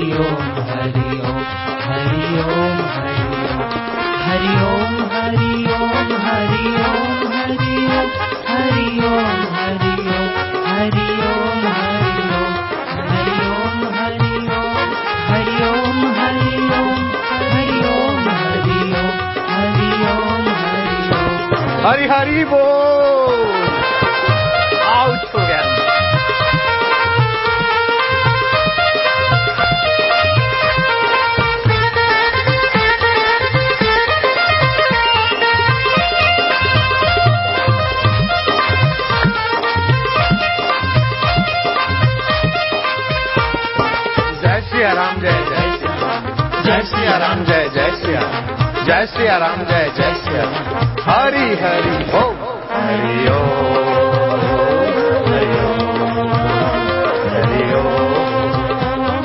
ओम हरि ओम हरि ओम हरि ओम हरि ओम हरि ओम हरि ओम हरि ओम हरि ओम हरि ओम हरि ओम हरि ओम हरि ओम हरि ओम हरि ओम हरि ओम हरि ओम हरि ओम हरि हरि बोल। आउट हो गया। जय सिया राम जय जय सिया राम जय सिया राम जय जय सिया राम जय सिया राम जय जय सिया राम हरि हरि बोल। हरि ओम हरि ओम हरि ओम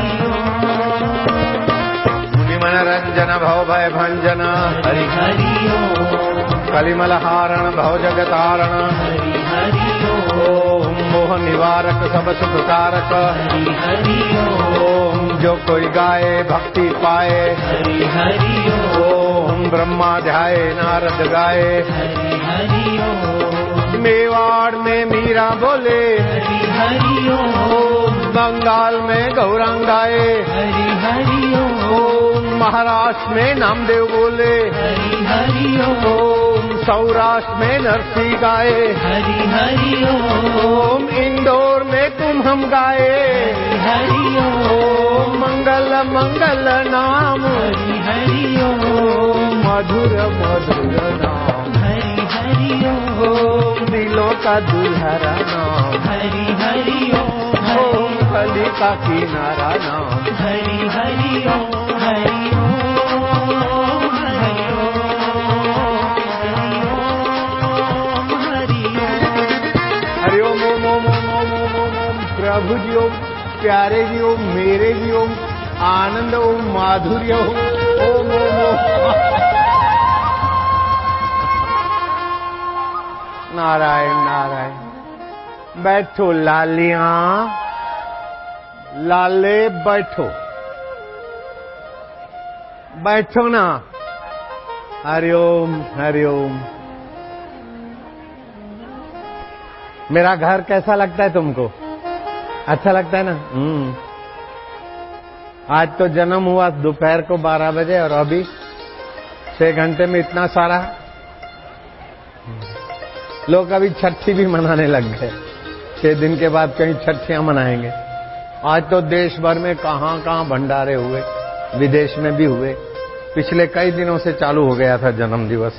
मुनि मनरंजन भव भय भंजन हरि हरि ओम कलिमल हारण भव जगतारण हरि हरि ओम मोह निवारक सब सुख कारक हरि हरि ओम जो कोई गाए भक्ति पाए हरि हरि ओम ब्रह्मा ध्याए नारद गाए हरि हरि मेवाड़ में मीरा बोले हरि हरि ओम बंगाल में गौरांग गाए हरि हरि ओम महाराष्ट्र में नामदेव बोले हरि हरि ओम सौराष्ट्र में नरसी गाए हरि हरि ओम इंदौर में कुम्भम गाए हरि ओम मंगल मंगल नाम हरि हरि ओम मधुर मधुर नाम हरि हरि ओम दिलों का दुल्हरा नाम हरि हरि ओम कली का किनारा नाम हरि हरि हरि हरि ओम ओम ओम ओम ओम ओम ओम ओम प्रभु जी ओम प्यारे जी ओम मेरे जी ओम आनंद ओम माधुर्य ओम ओम ओम ओम नारायण नारायण। बैठो लालियां लाले बैठो बैठो ना। हरि ओम हरि ओम। मेरा घर कैसा लगता है तुमको? अच्छा लगता है ना? आज तो जन्म हुआ दोपहर को 12 बजे और अभी 6 घंटे में इतना सारा लोग अभी छठी भी मनाने लग गए। 6 दिन के बाद कहीं छठियां मनाएंगे। आज तो देश भर में कहां कहां भंडारे हुए, विदेश में भी हुए। पिछले कई दिनों से चालू हो गया था जन्म दिवस।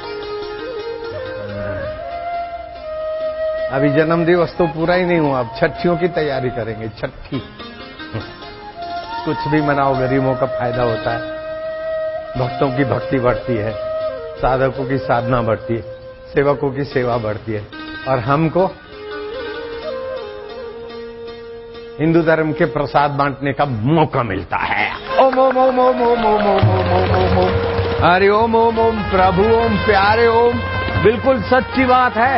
अभी जन्म दिवस तो पूरा ही नहीं हुआ, अब छठियों की तैयारी करेंगे। छठी कुछ भी मनाओ, गरीबों का फायदा होता है, भक्तों की भक्ति बढ़ती है, साधकों की साधना बढ़ती है, सेवकों की सेवा बढ़ती है और हमको हिंदू धर्म के प्रसाद बांटने का मौका मिलता है। ओम ओम ओम ओम ओम ओम ओम ओम ओम ओम ओम हरि ओम ओम ओम प्रभु ओम प्यारे ओम। बिल्कुल सच्ची बात है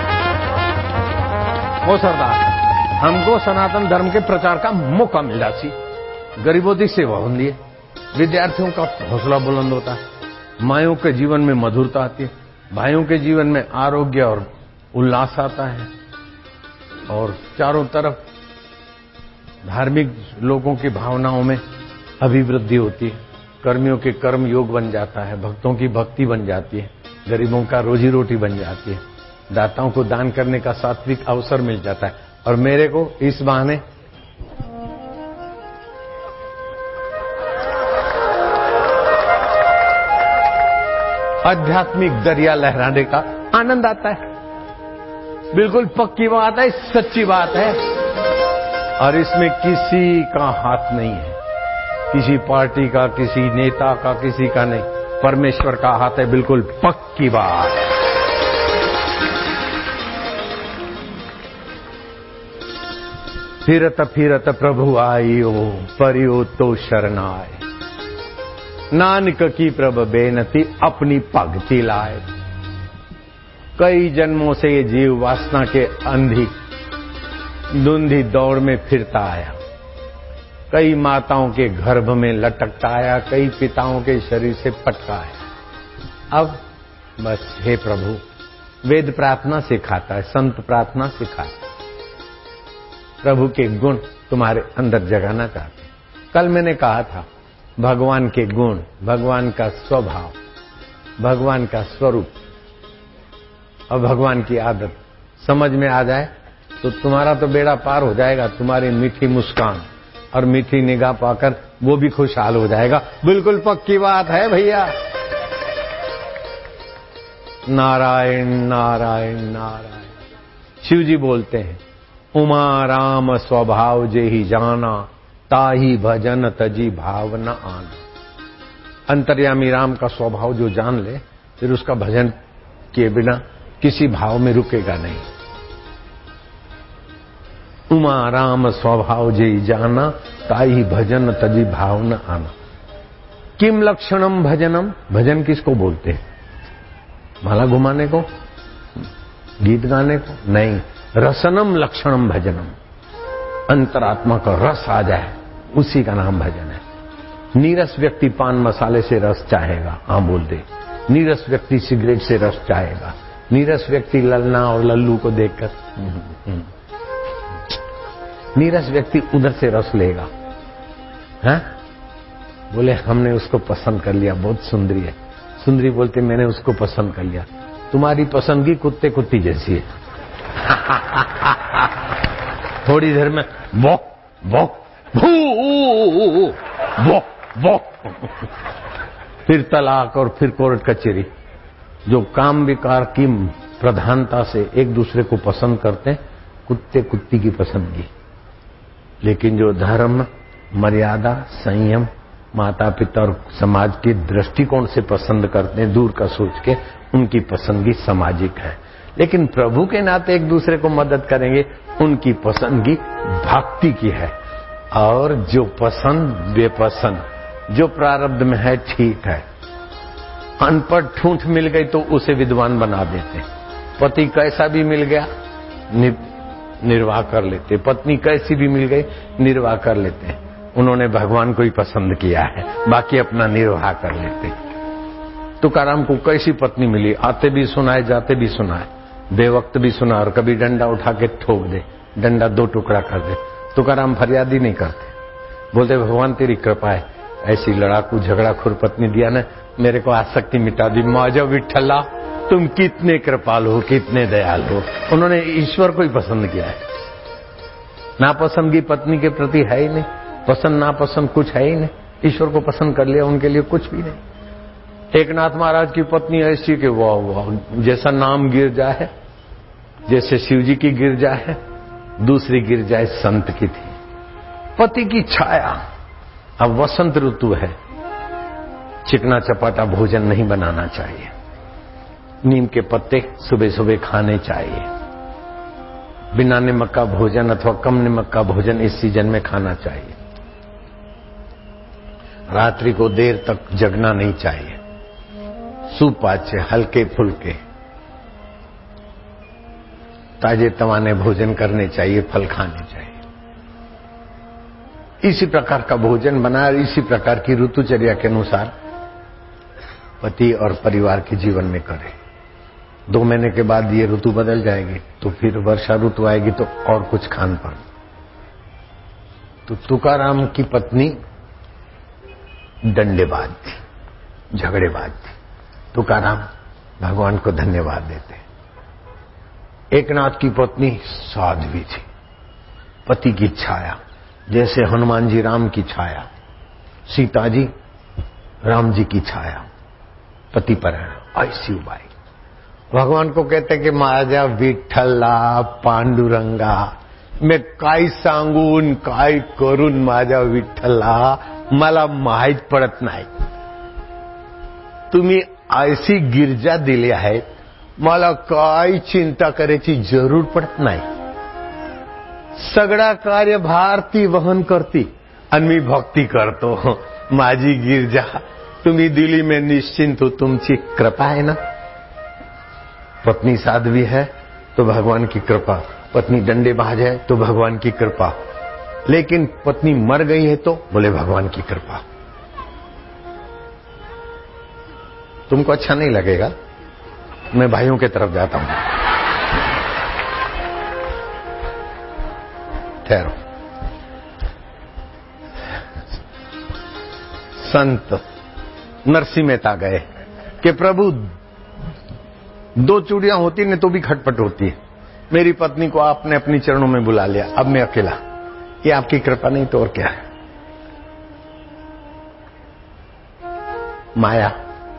वो सरदार, हमको सनातन धर्म के प्रचार का मौका मिला सी। गरीबों की सेवा होती है, विद्यार्थियों का हौसला बुलंद होता है, मायों के जीवन में मधुरता आती है, भाइयों के जीवन में आरोग्य और उल्लास आता है और चारों तरफ धार्मिक लोगों की भावनाओं में अभिवृद्धि होती है। कर्मियों के कर्म योग बन जाता है, भक्तों की भक्ति बन जाती है, गरीबों का रोजी रोटी बन जाती है, दाताओं को दान करने का सात्विक अवसर मिल जाता है। और मेरे को इस बहाने आध्यात्मिक दरिया लहराने का आनंद आता है। बिल्कुल पक्की बात है, सच्ची बात है और इसमें किसी का हाथ नहीं है, किसी पार्टी का, किसी नेता का, किसी का नहीं, परमेश्वर का हाथ है। बिल्कुल पक्की बात। फिरत फिरत प्रभु आइयो, परियो तो शरणाय, नानक की प्रभ बेनती अपनी भगति लाए। कई जन्मों से ये जीव वासना के अंधी धुंधी दौड़ में फिरता आया, कई माताओं के गर्भ में लटकता आया, कई पिताओं के शरीर से पटका आया। अब बस हे प्रभु, वेद प्रार्थना सिखाता है, संत प्रार्थना सिखाता है, प्रभु के गुण तुम्हारे अंदर जगाना चाहते। कल मैंने कहा था भगवान के गुण, भगवान का स्वभाव, भगवान का स्वरूप और भगवान की आदत समझ में आ जाए तो तुम्हारा तो बेड़ा पार हो जाएगा। तुम्हारी मीठी मुस्कान और मीठी निगाह पाकर वो भी खुशहाल हो जाएगा। बिल्कुल पक्की बात है भैया। नारायण नारायण नारायण। शिव जी बोलते हैं, उमा राम स्वभाव जे ही जाना, ताही भजन तजी भाव न आना। अंतर्यामी राम का स्वभाव जो जान ले, फिर उसका भजन किए बिना किसी भाव में रुकेगा नहीं। उमा राम स्वभाव जे जाना, ताही भजन तजी भाव न आना। किम लक्षणम भजनम, भजन किसको बोलते हैं? माला घुमाने को, गीत गाने को नहीं। रसनम लक्षणम भजनम, अंतरात्मा का रस आ जाए उसी का नाम भजन है। नीरस व्यक्ति पान मसाले से रस चाहेगा, हाँ बोल दे। नीरस व्यक्ति सिगरेट से रस चाहेगा। नीरस व्यक्ति ललना और लल्लू को देखकर, नीरस व्यक्ति उधर से रस लेगा। हाँ बोले हमने उसको पसंद कर लिया, बहुत सुंदरी है। सुंदरी बोलते मैंने उसको पसंद कर लिया। तुम्हारी पसंदगी कुत्ते कुत्ती जैसी है। थोड़ी देर में बॉक बॉक भू बॉक बॉक, फिर तलाक और फिर कोर्ट कचहरी। जो काम विकार की प्रधानता से एक दूसरे को पसंद करते हैं, कुत्ते कुत्ती की पसंदगी। लेकिन जो धर्म, मर्यादा, संयम, माता पिता और समाज के दृष्टिकोण से पसंद करते हैं, दूर का सोच के, उनकी पसंदगी सामाजिक है। लेकिन प्रभु के नाते एक दूसरे को मदद करेंगे, उनकी पसंदगी भक्ति की है। और जो पसंद बेपसंद, जो प्रारब्ध में है ठीक है। अनपढ़ ठूंठ मिल गई तो उसे विद्वान बना देते। पति कैसा भी मिल गया निर्वाह कर लेते, पत्नी कैसी भी मिल गई निर्वाह कर लेते हैं। उन्होंने भगवान को ही पसंद किया है, बाकी अपना निर्वाह कर लेते। तुकाराम को कैसी पत्नी मिली, आते भी सुनाए जाते भी सुनाए, बेवक्त भी सुना, और कभी डंडा उठा के ठोक दे, डंडा दो टुकड़ा कर दे। तुकाराम फरियाद ही नहीं करते, बोलते भगवान तेरी कृपा है, ऐसी लड़ाकू झगड़ाखोर पत्नी दिया ना, मेरे को आसक्ति मिटा दी। माजा विठ्ठला तुम कितने कृपालु हो, कितने दयालु हो। उन्होंने ईश्वर को ही पसंद किया है। नापसंदगी पत्नी के प्रति है ही नहीं, पसंद नापसंद कुछ है ही नहीं। ईश्वर को पसंद कर लिया, उनके लिए कुछ भी नहीं। एकनाथ महाराज की पत्नी ऐसी कि वाह वाह, जैसा नाम गिरजा है, जैसे शिव जी की गिरजा है, दूसरी गिरजा संत की थी। पति की छाया। अब वसंत ऋतु है, चिकना चपाटा भोजन नहीं बनाना चाहिए। नीम के पत्ते सुबह सुबह खाने चाहिए। बिना नमक का भोजन अथवा कम नमक का भोजन इस सीजन में खाना चाहिए। रात्रि को देर तक जगना नहीं चाहिए। सुपाच्य, हल्के फुल्के, ताजे तवाने भोजन करने चाहिए, फल खाने चाहिए। इसी प्रकार का भोजन बनाए, इसी प्रकार की ऋतुचर्या के अनुसार पति और परिवार के जीवन में करें। 2 महीने के बाद ये ऋतु बदल जाएगी, तो फिर वर्षा ऋतु आएगी, तो और कुछ खान पान। तो तुकाराम की पत्नी डंडेबाज थी, झगड़ेबाज थी। तुकाराम भगवान को धन्यवाद देते। एकनाथ की पत्नी साध्वी थी, पति की छाया, जैसे हनुमान जी राम की छाया, सीता जी राम जी की छाया, पति परायण ऐसी बाई। भगवान को कहते कि माझा विठ्ठला पांडुरंगा, मैं काय सांगून काय करून माझा विठ्ठला, मला माहित पडत नाही। तुम्ही ऐसी गिरजा दिली आहे, मला काय चिंता करायची जरूर पडत नाही। सगळा कार्यभार ती वहन करती आणि मी भक्ती करतो। माझी गिरजा तुम्ही दिली, मैं निश्चिंत हूं, तुमची कृपा है ना। पत्नी साध्वी है तो भगवान की कृपा, पत्नी डंडेबाज है तो भगवान की कृपा। लेकिन पत्नी मर गई है तो बोले भगवान की कृपा। तुमको अच्छा नहीं लगेगा, मैं भाइयों की तरफ जाता हूं। ठहरो। संत नरसिंह मेहता गए कि प्रभु 2 चूड़ियां होती नहीं तो भी खटपट होती है, मेरी पत्नी को आपने अपनी चरणों में बुला लिया, अब मैं अकेला, ये आपकी कृपा नहीं तो और क्या है। माया,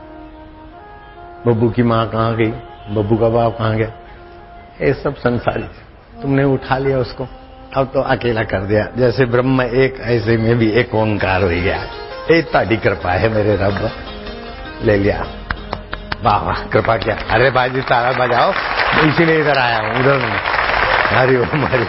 बब्बू की मां कहां गई, बब्बू का बाप कहां गया, ये सब संसारी। तुमने उठा लिया उसको, अब तो अकेला कर दिया। जैसे ब्रह्म एक ऐसे में भी एक ओंकार हो गया। ये ताड़ी कृपा है मेरे रब, ले लिया। वाह वाह, कृपा क्या। अरे बाजी तारा बजाओ, इसीलिए इधर आया हूं, उधर नहीं। हरि ओम हरि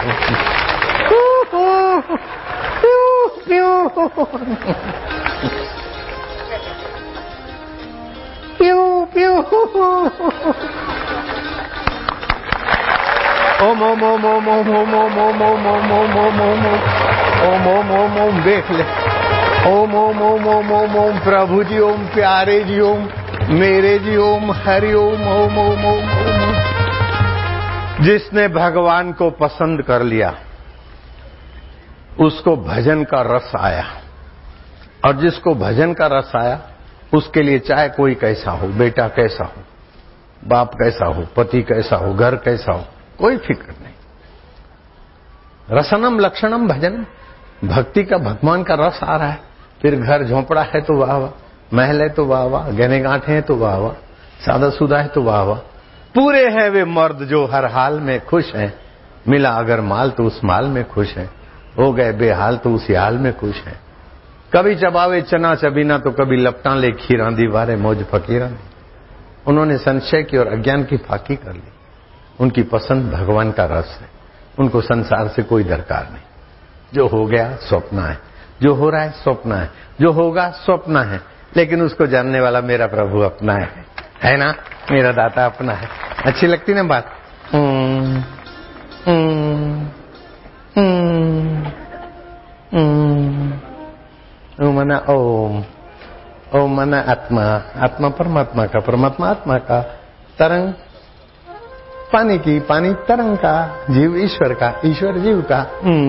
ओम ओम ओम ओम ओम ओम ओम ओम ओम ओम ओम ओम ओम ओम ओम ओम ओम देख ले। ओम ओम ओम ओम ओम ओम प्रभु जी ओम, प्यारे जी ओम, मेरे जी ओम, हरि ओम ओम ओम ओम ओम। जिसने भगवान को पसंद कर लिया उसको भजन का रस आया, और जिसको भजन का रस आया उसके लिए चाहे कोई कैसा हो, बेटा कैसा हो, बाप कैसा हो, पति कैसा हो, घर कैसा हो, कोई फिक्र नहीं। रसनम लक्षणम भजनम, भक्ति का भगवान का रस आ रहा है। फिर घर झोंपड़ा है तो वाह वाह, महल है तो वाह वाह, गहने गांठे हैं तो वाह वाह, सादा सुदा है तो वाह वाह। पूरे हैं वे मर्द जो हर हाल में खुश हैं, मिला अगर माल तो उस माल में खुश हैं, हो गए बेहाल तो उसी हाल में खुश हैं। कभी चबावे चना चबीना तो कभी लपटा ले खीरा, दीवारे मौज फकीरा। उन्होंने संशय की और अज्ञान की फाकी कर ली। उनकी पसंद भगवान का रस है, उनको संसार से कोई दरकार नहीं। जो हो गया स्वप्न है, जो हो रहा है स्वप्न है, जो होगा स्वप्न है, लेकिन उसको जानने वाला मेरा प्रभु अपना है ना, मेरा दाता अपना है। अच्छी लगती ना बात। ओम मना ओम, ओम मना आत्मा, आत्मा परमात्मा का, परमात्मा आत्मा का, तरंग पानी की, पानी तरंग का, जीव ईश्वर का, ईश्वर जीव का।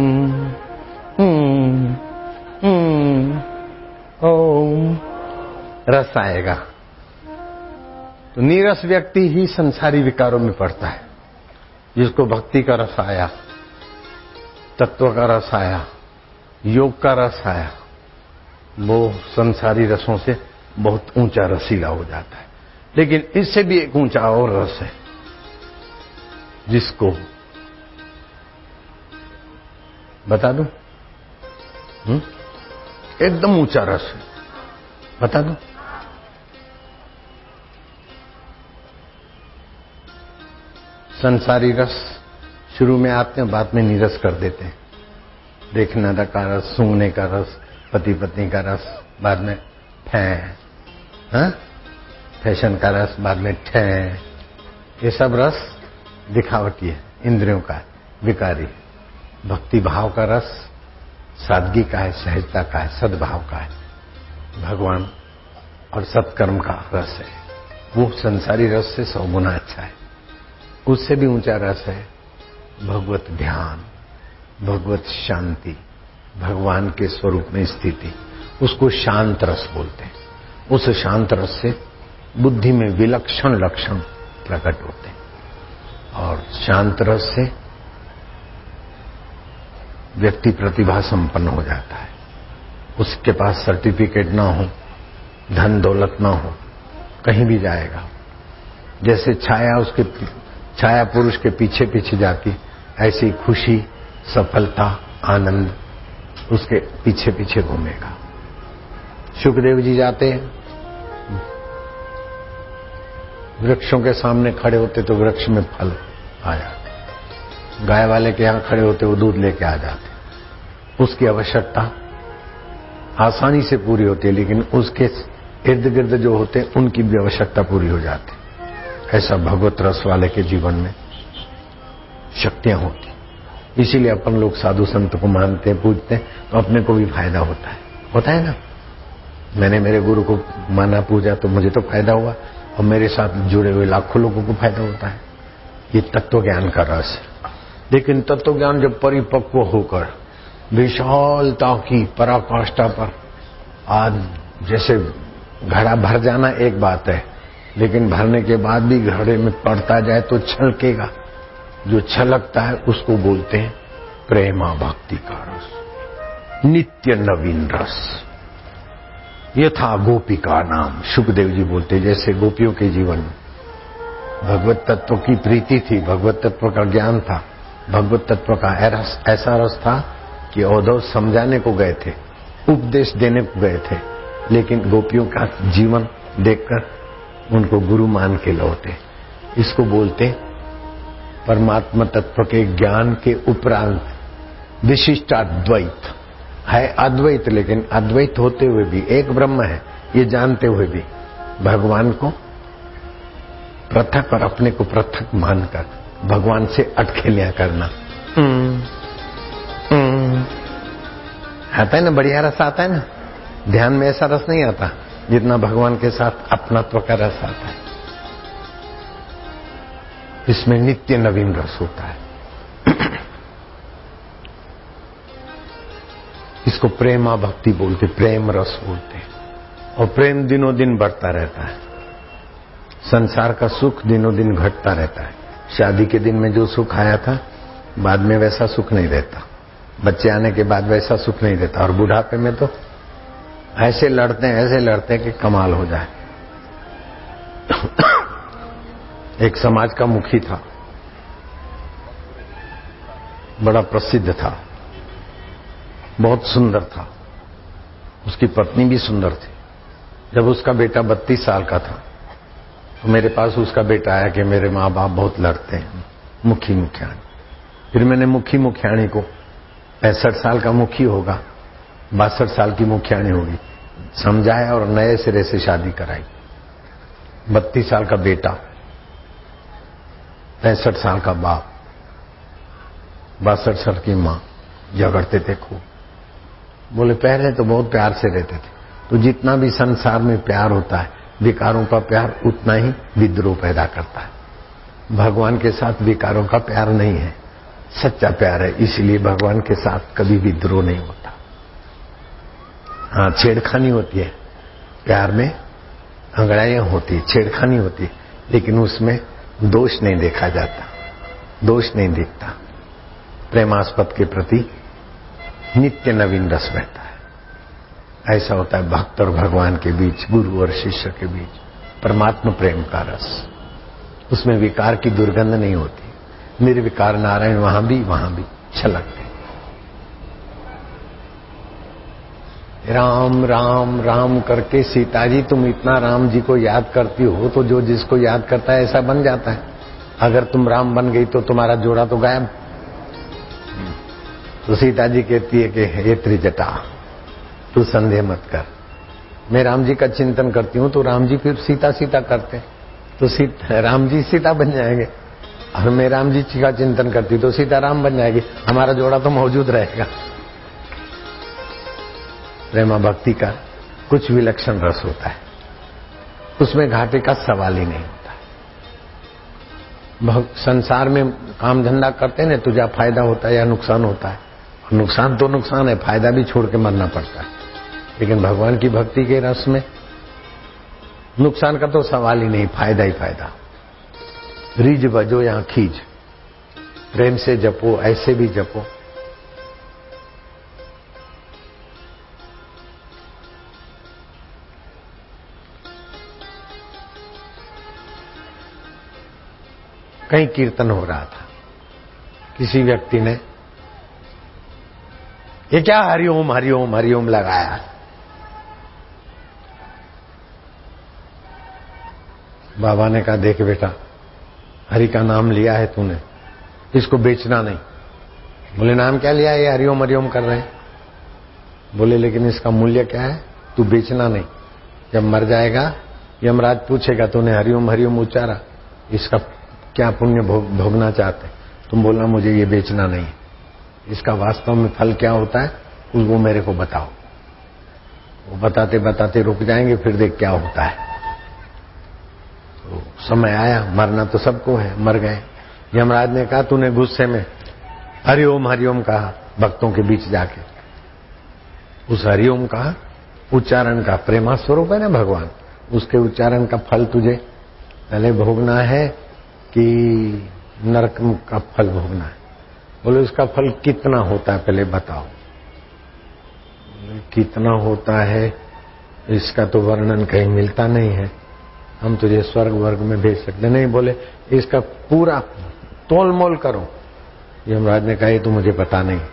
ओम रस आएगा। तो नीरस व्यक्ति ही संसारी विकारों में पड़ता है। जिसको भक्ति का रस आया, तत्व का रस आया, योग का रस आया, वो संसारी रसों से बहुत ऊंचा रसीला हो जाता है। लेकिन इससे भी एक ऊंचा और रस है, जिसको बता दूं, एकदम ऊंचा रस है, बता दूं। संसारी रस शुरू में आते हैं, बाद में नीरस कर देते हैं। देखने का रस, सूंघने का रस, पति पत्नी का रस, बाद में फैशन का रस, बाद में ये सब रस दिखावटी है, इंद्रियों का है, विकारी। भक्ति भाव का रस सादगी का है, सहजता का है, सद्भाव का है, भगवान और सत्कर्म का रस है। वो संसारी रस से 100 गुना अच्छा है। उससे भी ऊंचा रस है भगवत ध्यान, भगवत शांति, भगवान के स्वरूप में स्थिति। उसको शांत रस बोलते हैं। उस शांत रस से बुद्धि में विलक्षण लक्षण प्रकट होते हैं, और शांत रस से व्यक्ति प्रतिभा संपन्न हो जाता है। उसके पास सर्टिफिकेट ना हो, धन दौलत ना हो, कहीं भी जाएगा। जैसे छाया पुरुष के पीछे पीछे जाती, ऐसी खुशी, सफलता, आनंद उसके पीछे पीछे घूमेगा। सुखदेव जी जाते हैं, वृक्षों के सामने खड़े होते तो वृक्ष में फल आया, गाय वाले के यहां खड़े होते वो दूध लेके आ जाते। उसकी आवश्यकता आसानी से पूरी होती है, लेकिन उसके इर्द गिर्द जो होते उनकी भी आवश्यकता पूरी हो जाती। ऐसा भगवत रस वाले के जीवन में शक्तियां होती। इसीलिए अपन लोग साधु संत को मानते हैं, पूजते हैं, तो अपने को भी फायदा होता है ना। मैंने मेरे गुरु को माना, पूजा, तो मुझे तो फायदा हुआ और मेरे साथ जुड़े हुए लाखों लोगों को फायदा होता है। ये तत्व ज्ञान का रस है। लेकिन तत्व ज्ञान जब परिपक्व होकर विशालता की पराकाष्ठा पर, आज जैसे घड़ा भर जाना एक बात है, लेकिन भरने के बाद भी घड़े में पड़ता जाए तो छलकेगा। जो छलकता है उसको बोलते हैं प्रेमा भक्ति का रस, नित्य नवीन रस। ये था गोपी का नाम। सुखदेव जी बोलते जैसे गोपियों के जीवन में भगवत तत्व की प्रीति थी, भगवत तत्व का ज्ञान था, भगवत तत्व का ऐसा रस था कि औधव समझाने को गए थे, उपदेश देने को गए थे, लेकिन गोपियों का जीवन देखकर उनको गुरु मान के लौटे। इसको बोलते परमात्मा तत्व के ज्ञान के उपरांत विशिष्टाद्वैत है। अद्वैत, लेकिन अद्वैत होते हुए भी एक ब्रह्म है ये जानते हुए भी भगवान को पृथक और अपने को पृथक मानकर भगवान से अटखेलियां करना। आता है ना, बढ़िया रस आता है ना। ध्यान में ऐसा रस नहीं आता जितना भगवान के साथ अपनात्व का रस आता है। इसमें नित्य नवीन रस होता है। इसको प्रेमा भक्ति बोलते, प्रेम रस बोलते। और प्रेम दिनों दिन बढ़ता रहता है। संसार का सुख दिनों दिन घटता रहता है। शादी के दिन में जो सुख आया था बाद में वैसा सुख नहीं रहता, बच्चे आने के बाद वैसा सुख नहीं रहता, और बुढ़ापे में तो ऐसे लड़ते हैं कि कमाल हो जाए। एक समाज का मुखी था, बड़ा प्रसिद्ध था, बहुत सुंदर था, उसकी पत्नी भी सुंदर थी। जब उसका बेटा 32 साल का था तो मेरे पास उसका बेटा आया कि मेरे माँ बाप बहुत लड़ते हैं, मुखी मुखियाणी। फिर मैंने मुखी मुखियाणी को, 65 साल का मुखी होगा, 62 साल की मुखियाणी होगी, समझाया और नए सिरे से शादी कराई। 32 साल का बेटा, 65 साल का बाप, 62 साल की माँ, झगड़ते थे खूब। बोले पहले तो बहुत प्यार से रहते थे। तो जितना भी संसार में प्यार होता है, विकारों का प्यार उतना ही विद्रोह पैदा करता है। भगवान के साथ विकारों का प्यार नहीं है, सच्चा प्यार है, इसलिए भगवान के साथ कभी विद्रोह नहीं होता। हाँ, छेड़खानी होती है प्यार में, अंगड़ाइयां होती है, छेड़खानी होती है, लेकिन उसमें दोष नहीं देखा जाता, दोष नहीं दिखता। प्रेमास्पद के प्रति नित्य नवीन रस बहता है। ऐसा होता है भक्त और भगवान के बीच, गुरु और शिष्य के बीच परमात्मा प्रेम का रस। उसमें विकार की दुर्गंध नहीं होती। निर्विकार नारायण वहां भी छलकते। राम राम राम करके सीता जी तुम इतना राम जी को याद करती हो तो जो जिसको याद करता है ऐसा बन जाता है। अगर तुम राम बन गई तो तुम्हारा जोड़ा तो गायब। तो सीता जी कहती है कि हे त्रिजटा तू संदेह मत कर, मैं राम जी का चिंतन करती हूँ तो राम जी फिर सीता सीता करते, तो राम जी सीता बन जाएंगे, और मैं राम जी का चिंतन करती तो सीता राम बन जाएगी, हमारा जोड़ा तो मौजूद रहेगा। प्रेमा भक्ति का कुछ विलक्षण रस होता है, उसमें घाटे का सवाल ही नहीं होता है। संसार में काम धंधा करते हैं तुझा फायदा होता है या नुकसान होता है, नुकसान तो नुकसान है, फायदा भी छोड़ के मरना पड़ता है। लेकिन भगवान की भक्ति के रस में नुकसान का तो सवाल ही नहीं, फायदा ही फायदा। रीझ बजो या खींच, प्रेम से जपो, ऐसे भी जपो। कहीं कीर्तन हो रहा था, किसी व्यक्ति ने ये क्या हरिओम हरिओम हरिओम लगाया। बाबा ने कहा देख बेटा, हरि का नाम लिया है तूने, इसको बेचना नहीं। बोले नाम क्या लिया है, ये हरिओम हरिओम कर रहे हैं। बोले लेकिन इसका मूल्य क्या है, तू बेचना नहीं। जब मर जाएगा यमराज पूछेगा तूने हरिओम हरिओम उच्चारा, इसका क्या पुण्य भोगना चाहते, तुम बोलना मुझे ये बेचना नहीं। इसका वास्तव में फल क्या होता है वो मेरे को बताओ। वो बताते बताते रुक जाएंगे, फिर देख क्या होता है। तो समय आया, मरना तो सबको है, मर गए। यमराज ने कहा तूने गुस्से में हरिओम कहा भक्तों के बीच जाके। उस हरिओम का उच्चारण का प्रेमा स्वरूप है ना भगवान, उसके उच्चारण का फल तुझे पहले भोगना है कि नरक का फल भोगना है? बोले इसका फल कितना होता है पहले बताओ। कितना होता है इसका तो वर्णन कहीं मिलता नहीं है, हम तुझे स्वर्ग वर्ग में भेज सकते नहीं। बोले इसका पूरा तोल मोल करो। यमराज ने कहा ये तो मुझे पता नहीं।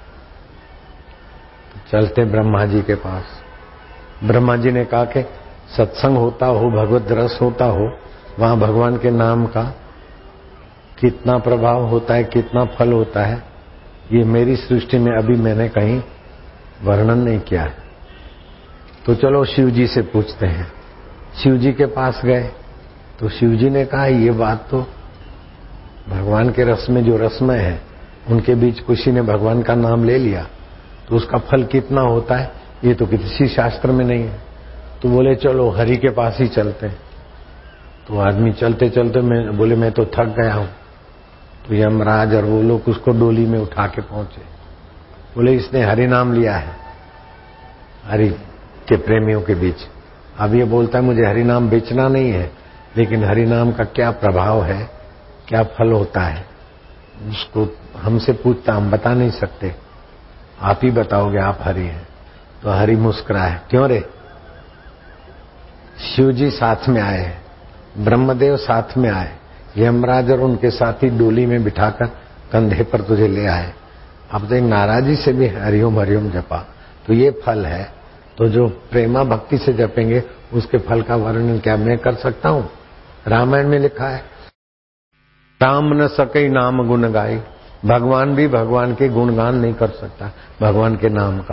चलते ब्रह्मा जी के पास। ब्रह्मा जी ने कहा कि सत्संग होता हो, भगवत रस होता हो, वहां भगवान के नाम का कितना प्रभाव होता है, कितना फल होता है, ये मेरी सृष्टि में अभी मैंने कहीं वर्णन नहीं किया है। तो चलो शिव जी से पूछते हैं। शिव जी के पास गए तो शिव जी ने कहा ये बात तो भगवान के रस में जो रसमय है उनके बीच किसी ने भगवान का नाम ले लिया तो उसका फल कितना होता है ये तो किसी शास्त्र में नहीं है। तो बोले चलो हरि के पास ही चलते हैं। तो आदमी चलते चलते मैं तो थक गया हूं। तो यमराज और वो लोग उसको डोली में उठा के पहुंचे। बोले इसने हरि नाम लिया है हरि के प्रेमियों के बीच। अब ये बोलता है मुझे हरि नाम बेचना नहीं है, लेकिन हरि नाम का क्या प्रभाव है, क्या फल होता है, उसको हमसे पूछता, हम बता नहीं सकते, आप ही बताओगे, आप हरि हैं। तो हरि मुस्कुराए, क्यों रे? शिव जी साथ में आए, ब्रह्मदेव साथ में आए, यमराज और उनके साथी डोली में बिठाकर कंधे पर तुझे ले आए। अब तो नाराजी से भी हरिओम हरिओम जपा तो ये फल है। तो जो प्रेमा भक्ति से जपेंगे उसके फल का वर्णन क्या मैं कर सकता हूं? रामायण में लिखा है राम न सके नाम गुण गाई। भगवान भी भगवान के गुणगान नहीं कर सकता भगवान के नाम का।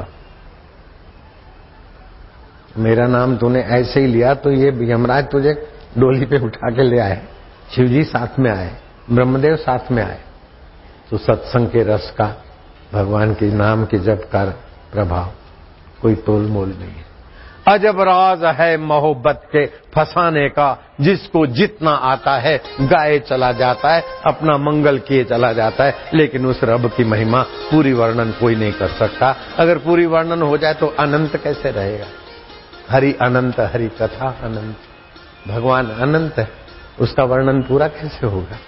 मेरा नाम तूने ऐसे ही लिया तो ये यमराज तुझे डोली पे उठा के ले आए, शिवजी साथ में आए, ब्रह्मदेव साथ में आए। तो सत्संग के रस का, भगवान के नाम के जप का प्रभाव कोई तोल मोल नहीं है। अजब राज है मोहब्बत के फंसाने का, जिसको जितना आता है गाए चला जाता है, अपना मंगल किए चला जाता है, लेकिन उस रब की महिमा पूरी वर्णन कोई नहीं कर सकता। अगर पूरी वर्णन हो जाए तो अनंत कैसे रहेगा? हरि अनंत, हरि कथा अनंत, भगवान अनंत है, उसका वर्णन पूरा कैसे होगा?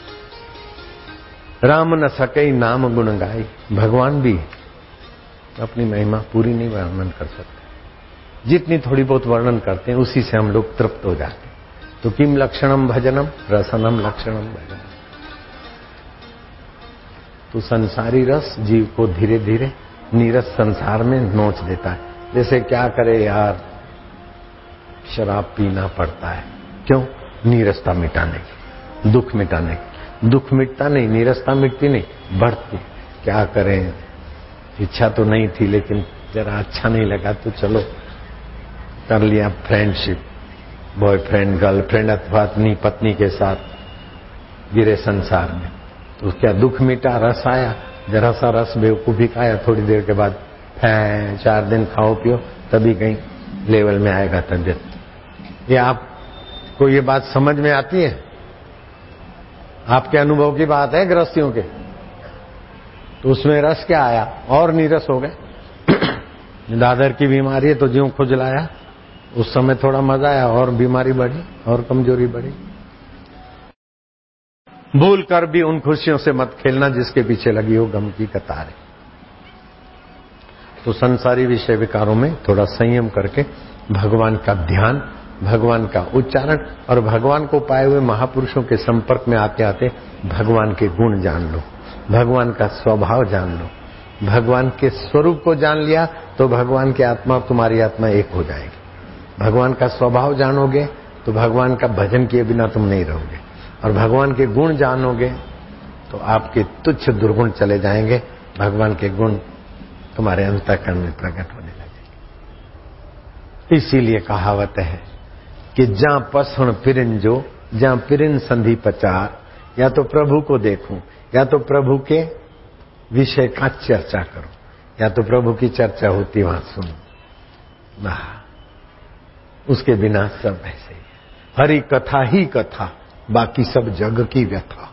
राम न सके नाम गुण गाई। भगवान भी अपनी महिमा पूरी नहीं वर्णन कर सकते, जितनी थोड़ी बहुत वर्णन करते हैं उसी से हम लोग तृप्त हो जाते हैं। तो किम लक्षणम भजनम, रसनम लक्षणम भजनम। तो संसारी रस जीव को धीरे धीरे नीरस संसार में नोच देता है। जैसे क्या करे यार, शराब पीना पड़ता है, क्यों? नीरसता मिटाने की, दुख मिटाने की। दुख मिटता नहीं, नीरसता मिटती नहीं, बढ़ती। क्या करें, इच्छा तो नहीं थी लेकिन जरा अच्छा नहीं लगा तो चलो कर लिया फ्रेंडशिप, बॉयफ्रेंड गर्लफ्रेंड अथवा अपनी पत्नी के साथ गिरे संसार में। तो क्या दुख मिटा, रस आया, जरा सा रस बेवकूफी का आया, थोड़ी देर के बाद 4 दिन खाओ पियो तभी कहीं लेवल में आएगा तबियत। ये आपको ये बात समझ में आती है? आपके अनुभव की बात है गृहस्थियों के। तो उसमें रस क्या आया, और नीरस हो गए। दादर की बीमारी है तो ज्यों खुजलाया, उस समय थोड़ा मजा आया और बीमारी बढ़ी और कमजोरी बढ़ी। भूल कर भी उन खुशियों से मत खेलना जिसके पीछे लगी हो गम की कतारें। तो संसारी विषय विकारों में थोड़ा संयम करके भगवान का ध्यान, भगवान का उच्चारण और भगवान को पाए हुए महापुरुषों के संपर्क में आते आते भगवान के गुण जान लो, भगवान का स्वभाव जान लो। भगवान के स्वरूप को जान लिया तो भगवान की आत्मा तुम्हारी आत्मा एक हो जाएगी। भगवान का स्वभाव जानोगे तो भगवान का भजन किए बिना तुम नहीं रहोगे, और भगवान के गुण जानोगे तो आपके तुच्छ दुर्गुण चले जाएंगे, भगवान के गुण तुम्हारे अंतःकरण में प्रकट होने लगेंगे। इसीलिए कहावत है कि जहां पसण पिरिन जो, जहां पिरिन संधि पचार, या तो प्रभु को देखूं या तो प्रभु के विषय का चर्चा करो, या तो प्रभु की चर्चा होती वहां सुनो। उसके बिना सब ऐसे ही है। हरि कथा ही कथा, बाकी सब जग की व्यथा।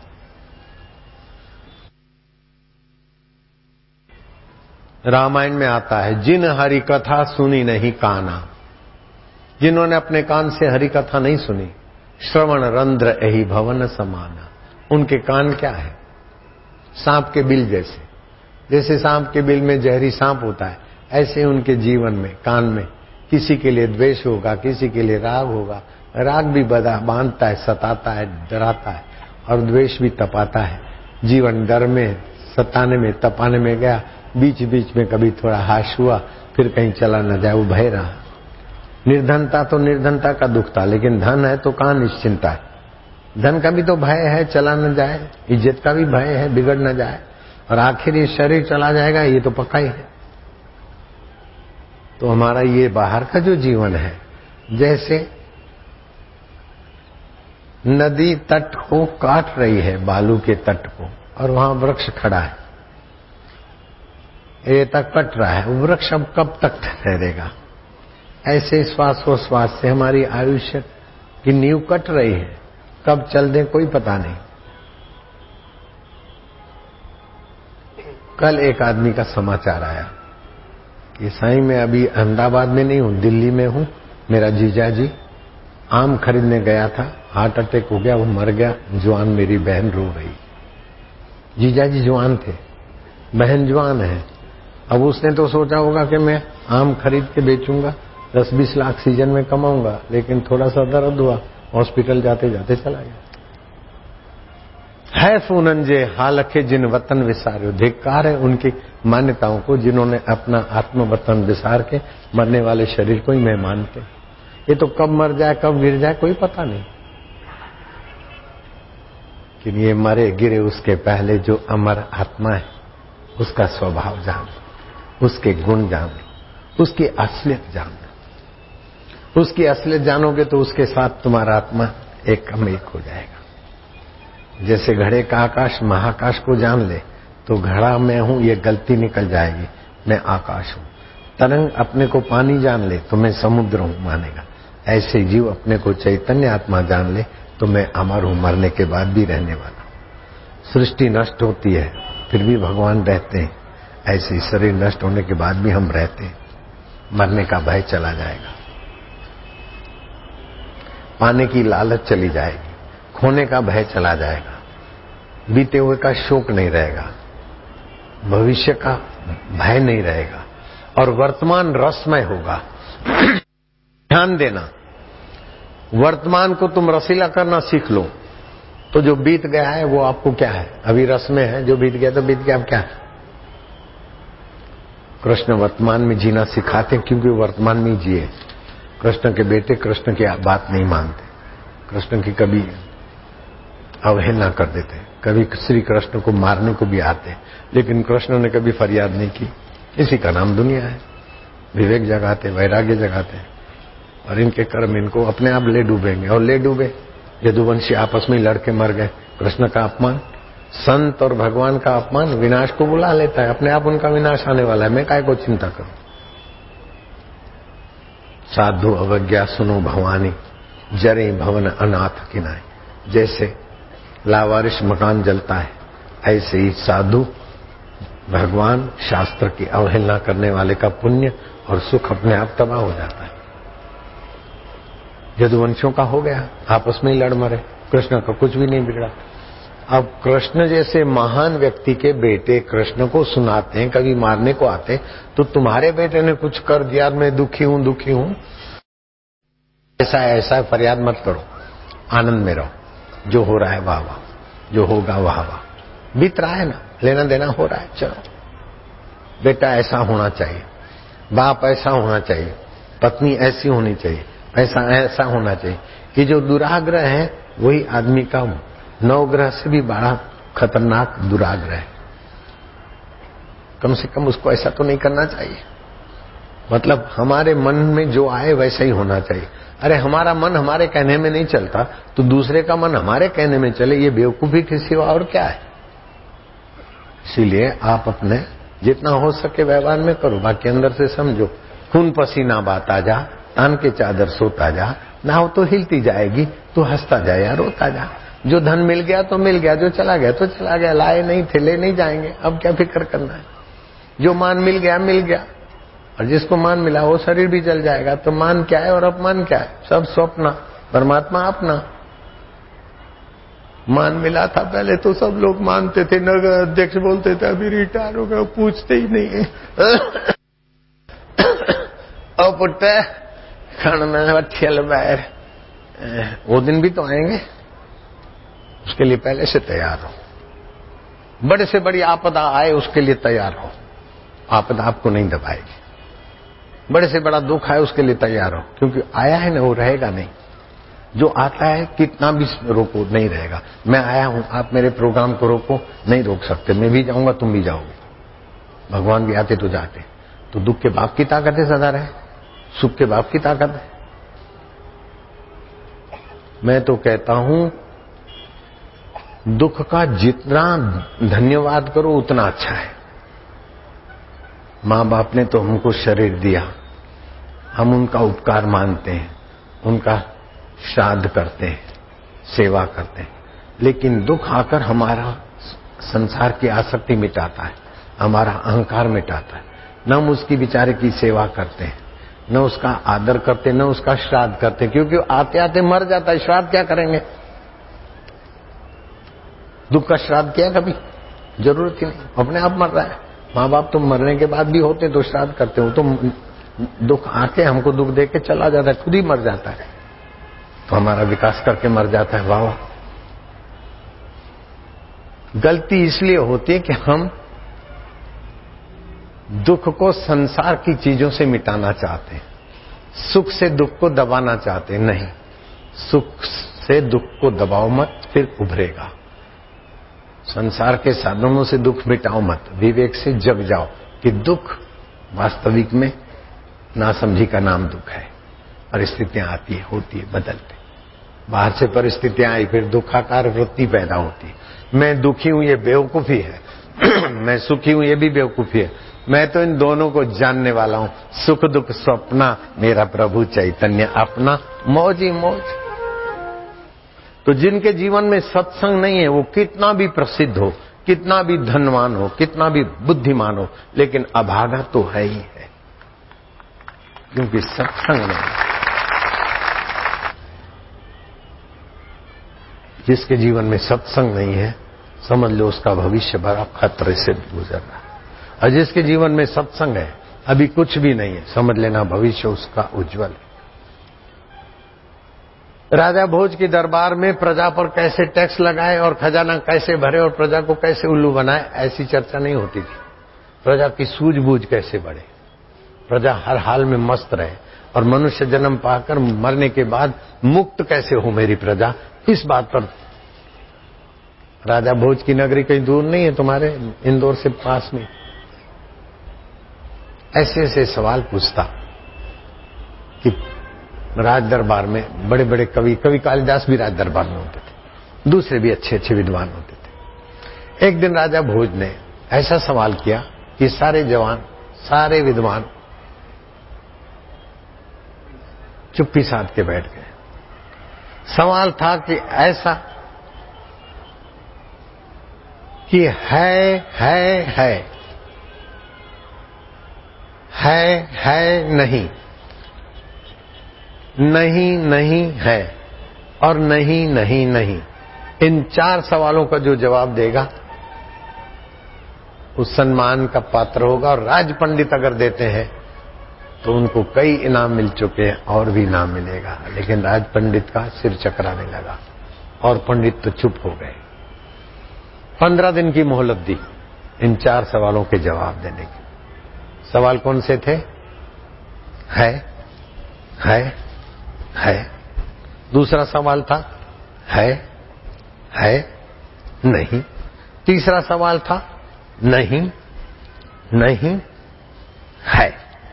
रामायण में आता है, जिन हरि कथा सुनी नहीं काना, जिन्होंने अपने कान से हरि कथा नहीं सुनी, श्रवण रंध्र एहि भवन समाना, उनके कान क्या है? सांप के बिल जैसे। जैसे सांप के बिल में जहरी सांप होता है, ऐसे उनके जीवन में, कान में किसी के लिए द्वेष होगा, किसी के लिए राग होगा। राग भी बांधता है, सताता है, डराता है, और द्वेष भी तपाता है। जीवन डर में, सताने में, तपाने में गया, बीच बीच में कभी थोड़ा हाश हुआ, फिर कहीं चला न जाए, वो भय रहा। निर्धनता तो निर्धनता का दुख था, लेकिन धन है तो कहां निश्चिंता है। धन का भी तो भय है, चला न जाए, इज्जत का भी भय है, बिगड़ न जाए, और आखिर ये शरीर चला जाएगा, ये तो पक्का ही है। तो हमारा ये बाहर का जो जीवन है, जैसे नदी तट को काट रही है, बालू के तट को, और वहां वृक्ष खड़ा है, ये तक कट रहा है, वो वृक्ष अब कब तक ठहरेगा? ऐसे श्वासोश्वास से हमारी आयुष्य की नींव कट रही है, कब चल दे कोई पता नहीं। कल एक आदमी का समाचार आया कि साईं मैं अभी अहमदाबाद में नहीं हूं, दिल्ली में हूं। मेरा जीजा जी आम खरीदने गया था, हार्ट अटैक हो गया, वो मर गया। जवान मेरी बहन रो रही। जीजा जी जवान थे, बहन जवान है। अब उसने तो सोचा होगा कि मैं आम खरीद के बेचूंगा, 10-20 लाख सीजन में कमाऊंगा, लेकिन थोड़ा सा दर्द हुआ, हॉस्पिटल जाते जाते चला गया। है फूनंजे हालखे जिन वतन विसार्यो, धिक्कार है उनकी मान्यताओं को जिन्होंने अपना आत्म वतन विसार के मरने वाले शरीर को ही मैं मानते। ये तो कब मर जाए कब गिर जाए कोई पता नहीं, लेकिन ये मरे गिरे उसके पहले जो अमर आत्मा है, उसका स्वभाव जान, उसके गुण जान, उसकी असलियत जान। उसकी असलियत जानोगे तो उसके साथ तुम्हारा आत्मा एकम एक हो जाएगा। जैसे घड़े का आकाश महाकाश को जान ले तो घड़ा मैं हूं ये गलती निकल जाएगी, मैं आकाश हूं। तरंग अपने को पानी जान ले तो मैं समुद्र हूं मानेगा। ऐसे जीव अपने को चैतन्य आत्मा जान ले तो मैं अमर हूं, मरने के बाद भी रहने वाला। सृष्टि नष्ट होती है फिर भी भगवान रहते हैं, ऐसे शरीर नष्ट होने के बाद भी हम रहते हैं। मरने का भय चला जाएगा, पाने की लालच चली जाएगी, खोने का भय चला जाएगा, बीते हुए का शोक नहीं रहेगा, भविष्य का भय नहीं रहेगा, और वर्तमान रसमय होगा। ध्यान देना, वर्तमान को तुम रसीला करना सीख लो तो जो बीत गया है वो आपको क्या है, अभी रस में है, जो बीत गया तो बीत गया, अब क्या है। कृष्ण वर्तमान में जीना सिखाते क्योंकि वर्तमान में जिए। कृष्ण के बेटे कृष्ण की बात नहीं मानते, कृष्ण की कभी अवहेलना कर देते, कभी श्री कृष्ण को मारने को भी आते, लेकिन कृष्ण ने कभी फरियाद नहीं की। इसी का नाम दुनिया है। विवेक जगाते, वैराग्य जगाते, और इनके कर्म इनको अपने आप ले डूबेंगे। और ले डूबे, यदुवंशी आपस में लड़के मर गए। कृष्ण का अपमान, संत और भगवान का अपमान विनाश को बुला लेता है, अपने आप उनका विनाश आने वाला है, मैं काय को चिंता करूं। साधु अवज्ञा सुनो भवानी, जरे भवन अनाथ किनाए। जैसे लावारिश मकान जलता है, ऐसे ही साधु भगवान शास्त्र की अवहेलना करने वाले का पुण्य और सुख अपने आप तबाह हो जाता है। यदुवंशियों का हो गया, आपस में ही लड़ मरे, कृष्ण का कुछ भी नहीं बिगड़ा। अब कृष्ण जैसे महान व्यक्ति के बेटे कृष्ण को सुनाते हैं, कभी मारने को आते, तो तुम्हारे बेटे ने कुछ कर दिया, मैं दुखी हूं दुखी हूं, ऐसा ऐसा फरियाद मत करो, आनंद में रहो। जो हो रहा है वाह वाह, जो होगा वाह वाह, बीत रहा है ना, लेना देना हो रहा है, चलो। बेटा ऐसा होना चाहिए, बाप ऐसा होना चाहिए, पत्नी ऐसी होनी चाहिए, ऐसा ऐसा होना चाहिए। कि जो दुराग्रह है वही आदमी का नवग्रह से भी बड़ा खतरनाक दुराग्रह है। कम से कम उसको ऐसा तो नहीं करना चाहिए। मतलब हमारे मन में जो आए वैसा ही होना चाहिए। अरे हमारा मन हमारे कहने में नहीं चलता तो दूसरे का मन हमारे कहने में चले, ये बेवकूफी के सिवा और क्या है। इसीलिए आप अपने जितना हो सके व्यवहार में करो, बाकी अंदर से समझो। खून पसीना बहाता जा, तान के चादर सोता जा, नाव तो हिलती जाएगी, तू हंसता जा या रोता जा। जो धन मिल गया तो मिल गया, जो चला गया तो चला गया, लाए नहीं थे ले नहीं जाएंगे, अब क्या फिक्र करना है। जो मान मिल गया मिल गया, और जिसको मान मिला वो शरीर भी जल जाएगा। तो मान क्या है और अपमान क्या है? सब स्वप्न, परमात्मा अपना। मान मिला था पहले तो सब लोग मानते थे, नगर अध्यक्ष बोलते थे अभी रिटायर हो गए, पूछते ही नहीं है। अब पुट्टे खण में वठियल बैर, वो दिन भी तो आएंगे, उसके लिए पहले से तैयार हो। बड़े से बड़ी आपदा आए उसके लिए तैयार हो, आपदा आपको नहीं दबाएगी। बड़े से बड़ा दुख आए उसके लिए तैयार हो, क्योंकि आया है ना वो रहेगा नहीं। जो आता है कितना भी रोको नहीं रहेगा। मैं आया हूं, आप मेरे प्रोग्राम को रोको नहीं रोक सकते। मैं भी जाऊंगा तुम भी जाओगे। भगवान भी आते तो जाते। तो दुख के बाप की ताकत है सदा रहे, सुख के बाप की ताकत है। मैं तो कहता हूं दुख का जितना धन्यवाद करो उतना अच्छा है। माँ बाप ने तो हमको शरीर दिया, हम उनका उपकार मानते हैं, उनका श्राद्ध करते हैं, सेवा करते हैं। लेकिन दुख आकर हमारा संसार की आसक्ति मिटाता है, हमारा अहंकार मिटाता है। न हम उसकी बेचारे की सेवा करते हैं, न उसका आदर करते, न उसका श्राद्ध करते, क्योंकि आते आते मर जाता है। श्राद्ध क्या करेंगे? दुख का श्राद्ध किया कभी? जरूरत ही नहीं, अपने आप मर रहा है। माँ बाप तो मरने के बाद भी होते तो श्राद्ध करते हो, तो दुख आके हमको दुख दे के चला जाता है, खुद ही मर जाता है। तो हमारा विकास करके मर जाता है। वाह वाह। गलती इसलिए होती है कि हम दुख को संसार की चीजों से मिटाना चाहते हैं, सुख से दुख को दबाना चाहते हैं। नहीं, सुख से दुख को दबाओ मत, फिर उभरेगा। संसार के साधनों से दुख मिटाओ मत, विवेक से जग जाओ कि दुख वास्तविक में नासमझी का नाम दुख है। परिस्थितियां आती है, होती है, बदलती। बाहर से परिस्थितियां आई, फिर दुखाकार वृत्ति पैदा होती है। मैं दुखी हूं ये बेवकूफी है, मैं सुखी हूं ये भी बेवकूफी है। मैं तो इन दोनों को जानने वाला हूं। सुख दुख स्वप्ना, मेरा प्रभु चैतन्य अपना, मौज ही मौज। तो जिनके जीवन में सत्संग नहीं है, वो कितना भी प्रसिद्ध हो, कितना भी धनवान हो, कितना भी बुद्धिमान हो, लेकिन अभागा तो है ही है, क्योंकि सत्संग नहीं। जिसके जीवन में सत्संग नहीं है, समझ लो उसका भविष्य बड़ा खतरे से गुजर रहा है। और जिसके जीवन में सत्संग है, अभी कुछ भी नहीं है, समझ लेना भविष्य उसका उज्जवल है। राजा भोज के दरबार में प्रजा पर कैसे टैक्स लगाए और खजाना कैसे भरे और प्रजा को कैसे उल्लू बनाए, ऐसी चर्चा नहीं होती थी। प्रजा की सूझबूझ कैसे बढ़े, प्रजा हर हाल में मस्त रहे, और मनुष्य जन्म पाकर मरने के बाद मुक्त कैसे हो मेरी प्रजा, इस बात पर राजा भोज की नगरी कहीं दूर नहीं है, तुम्हारे इंदौर से पास में। ऐसे ऐसे सवाल पूछता कि राज दरबार में बड़े बड़े कवि कालिदास भी राज दरबार में होते थे, दूसरे भी अच्छे अच्छे विद्वान होते थे। एक दिन राजा भोज ने ऐसा सवाल किया कि सारे जवान, सारे विद्वान चुप्पी साध के बैठ गए। सवाल था कि ऐसा कि है नहीं, नहीं है, और नहीं। इन 4 सवालों का जो जवाब देगा उस सम्मान का पात्र होगा। और राज पंडित अगर देते हैं तो उनको कई इनाम मिल चुके हैं, और भी इनाम मिलेगा। लेकिन राज पंडित का सिर चकराने लगा और पंडित तो चुप हो गए। 15 दिन की मोहलत दी इन 4 सवालों के जवाब देने की। सवाल कौन से थे? है। दूसरा सवाल था है नहीं। तीसरा सवाल था नहीं है।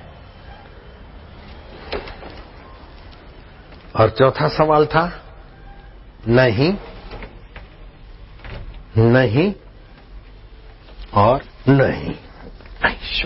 और चौथा सवाल था नहीं और नहीं। ऐशो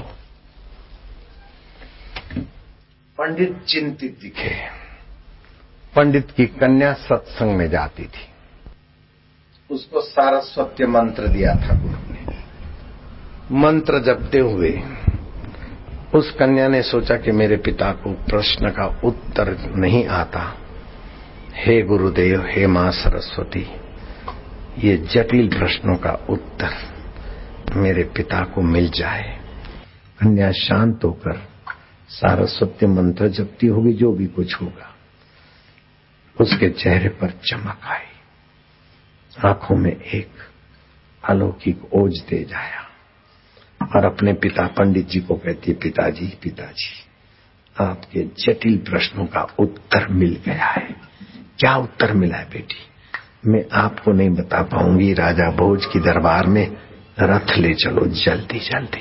पंडित चिंतित दिखे। पंडित की कन्या सत्संग में जाती थी, उसको सारस्वत्य मंत्र दिया था गुरु ने। मंत्र जपते हुए उस कन्या ने सोचा कि मेरे पिता को प्रश्न का उत्तर नहीं आता, हे गुरुदेव, हे मां सरस्वती, ये जटिल प्रश्नों का उत्तर मेरे पिता को मिल जाए। कन्या शांत होकर सारस्वत्य मंत्र जपती होगी, जो भी कुछ होगा। उसके चेहरे पर चमक आई, आंखों में एक अलौकिक ओज तेज आया और अपने पिता पंडित जी को कहती है, पिताजी पिताजी, आपके जटिल प्रश्नों का उत्तर मिल गया है। क्या उत्तर मिला है बेटी? मैं आपको नहीं बता पाऊंगी, राजा भोज की दरबार में रथ ले चलो जल्दी जल्दी।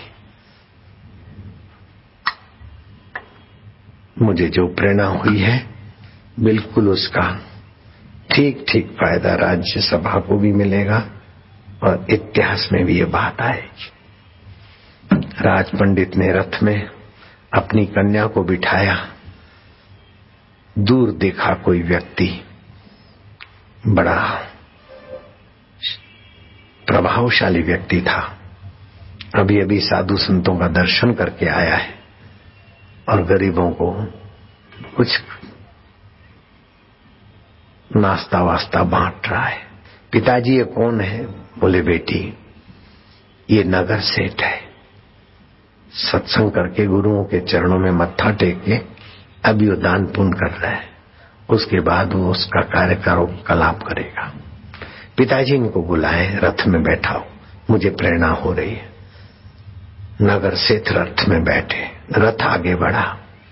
मुझे जो प्रेरणा हुई है बिल्कुल उसका ठीक ठीक फायदा राज्यसभा को भी मिलेगा और इतिहास में भी ये बात आएगी। राज पंडित ने रथ में अपनी कन्या को बिठाया। दूर देखा कोई व्यक्ति, बड़ा प्रभावशाली व्यक्ति था, अभी अभी साधु संतों का दर्शन करके आया है और गरीबों को कुछ नाश्ता वास्ता बांट रहा है। पिताजी ये कौन है? बोले बेटी, ये नगर सेठ है, सत्संग करके गुरुओं के चरणों में मत्था टेक के अभी वो दान पुण्य कर रहा है, उसके बाद वो उसका कार्यकलाप करेगा। पिताजी इनको बुलाए, रथ में बैठाओ, मुझे प्रेरणा हो रही है। नगर सेठ रथ में बैठे, रथ आगे बढ़ा।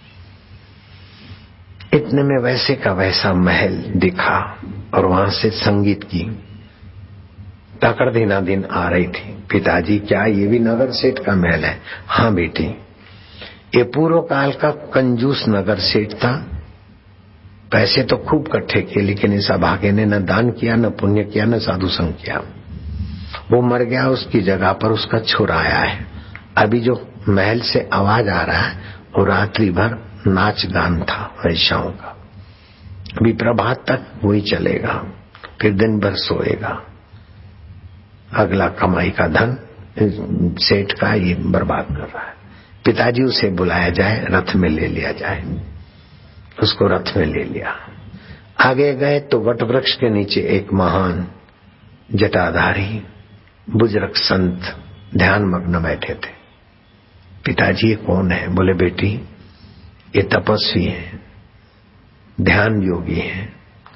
इतने में वैसे का वैसा महल दिखा और वहां से संगीत की ताकड़ दिन आ रही थी। पिताजी, क्या ये भी नगर सेठ का महल है? हाँ बेटी, ये पूर्व काल का कंजूस नगर सेठ था। पैसे तो खूब इकट्ठे किए, लेकिन इस अभागे ने न दान किया, न पुण्य किया, न साधु संग किया। वो मर गया, उसकी जगह पर उसका छोरा आया है। अभी जो महल से आवाज आ रहा है वो रात्रि भर नाच गान था वैश्याओं का। अभी प्रभात तक वही चलेगा, फिर दिन भर सोएगा। अगला कमाई का धन सेठ का ये बर्बाद कर रहा है। पिताजी उसे बुलाया जाए, रथ में ले लिया जाए। उसको रथ में ले लिया। आगे गए तो वट वृक्ष के नीचे एक महान जटाधारी बुजुर्ग संत ध्यान मग्न बैठे थे। पिताजी ये कौन है? बोले बेटी, ये तपस्वी है, ध्यान योगी है।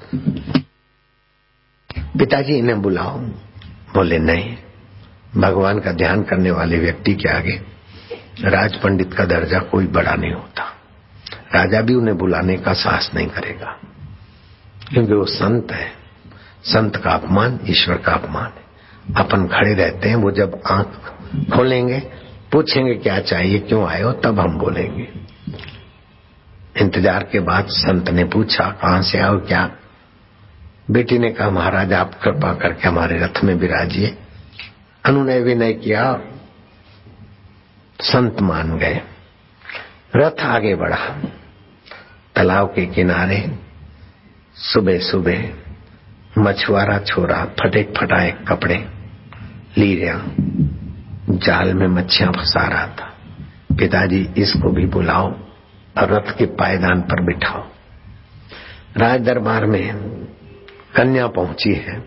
पिताजी इन्हें बुलाओ। बोले नहीं, भगवान का ध्यान करने वाले व्यक्ति के आगे राज पंडित का दर्जा कोई बड़ा नहीं होता। राजा भी उन्हें बुलाने का साहस नहीं करेगा, क्योंकि वो संत है। संत का अपमान ईश्वर का अपमान है। अपन खड़े रहते हैं, वो जब आंख खोलेंगे, पूछेंगे क्या चाहिए, क्यों आए हो, तब हम बोलेंगे। इंतजार के बाद संत ने पूछा, कहां से आओ? क्या? बेटी ने कहा, महाराज आप कृपा करके हमारे रथ में विराजिए। अनुनय विनय किया, संत मान गए। रथ आगे बढ़ा। तालाब के किनारे सुबह सुबह मछुआरा छोरा फटेक फटाए कपड़े लीरिया जाल में मच्छियां फंसा रहा था। पिताजी, इसको भी बुलाओ और रथ के पायदान पर बिठाओ। राज दरबार में कन्या पहुंची है।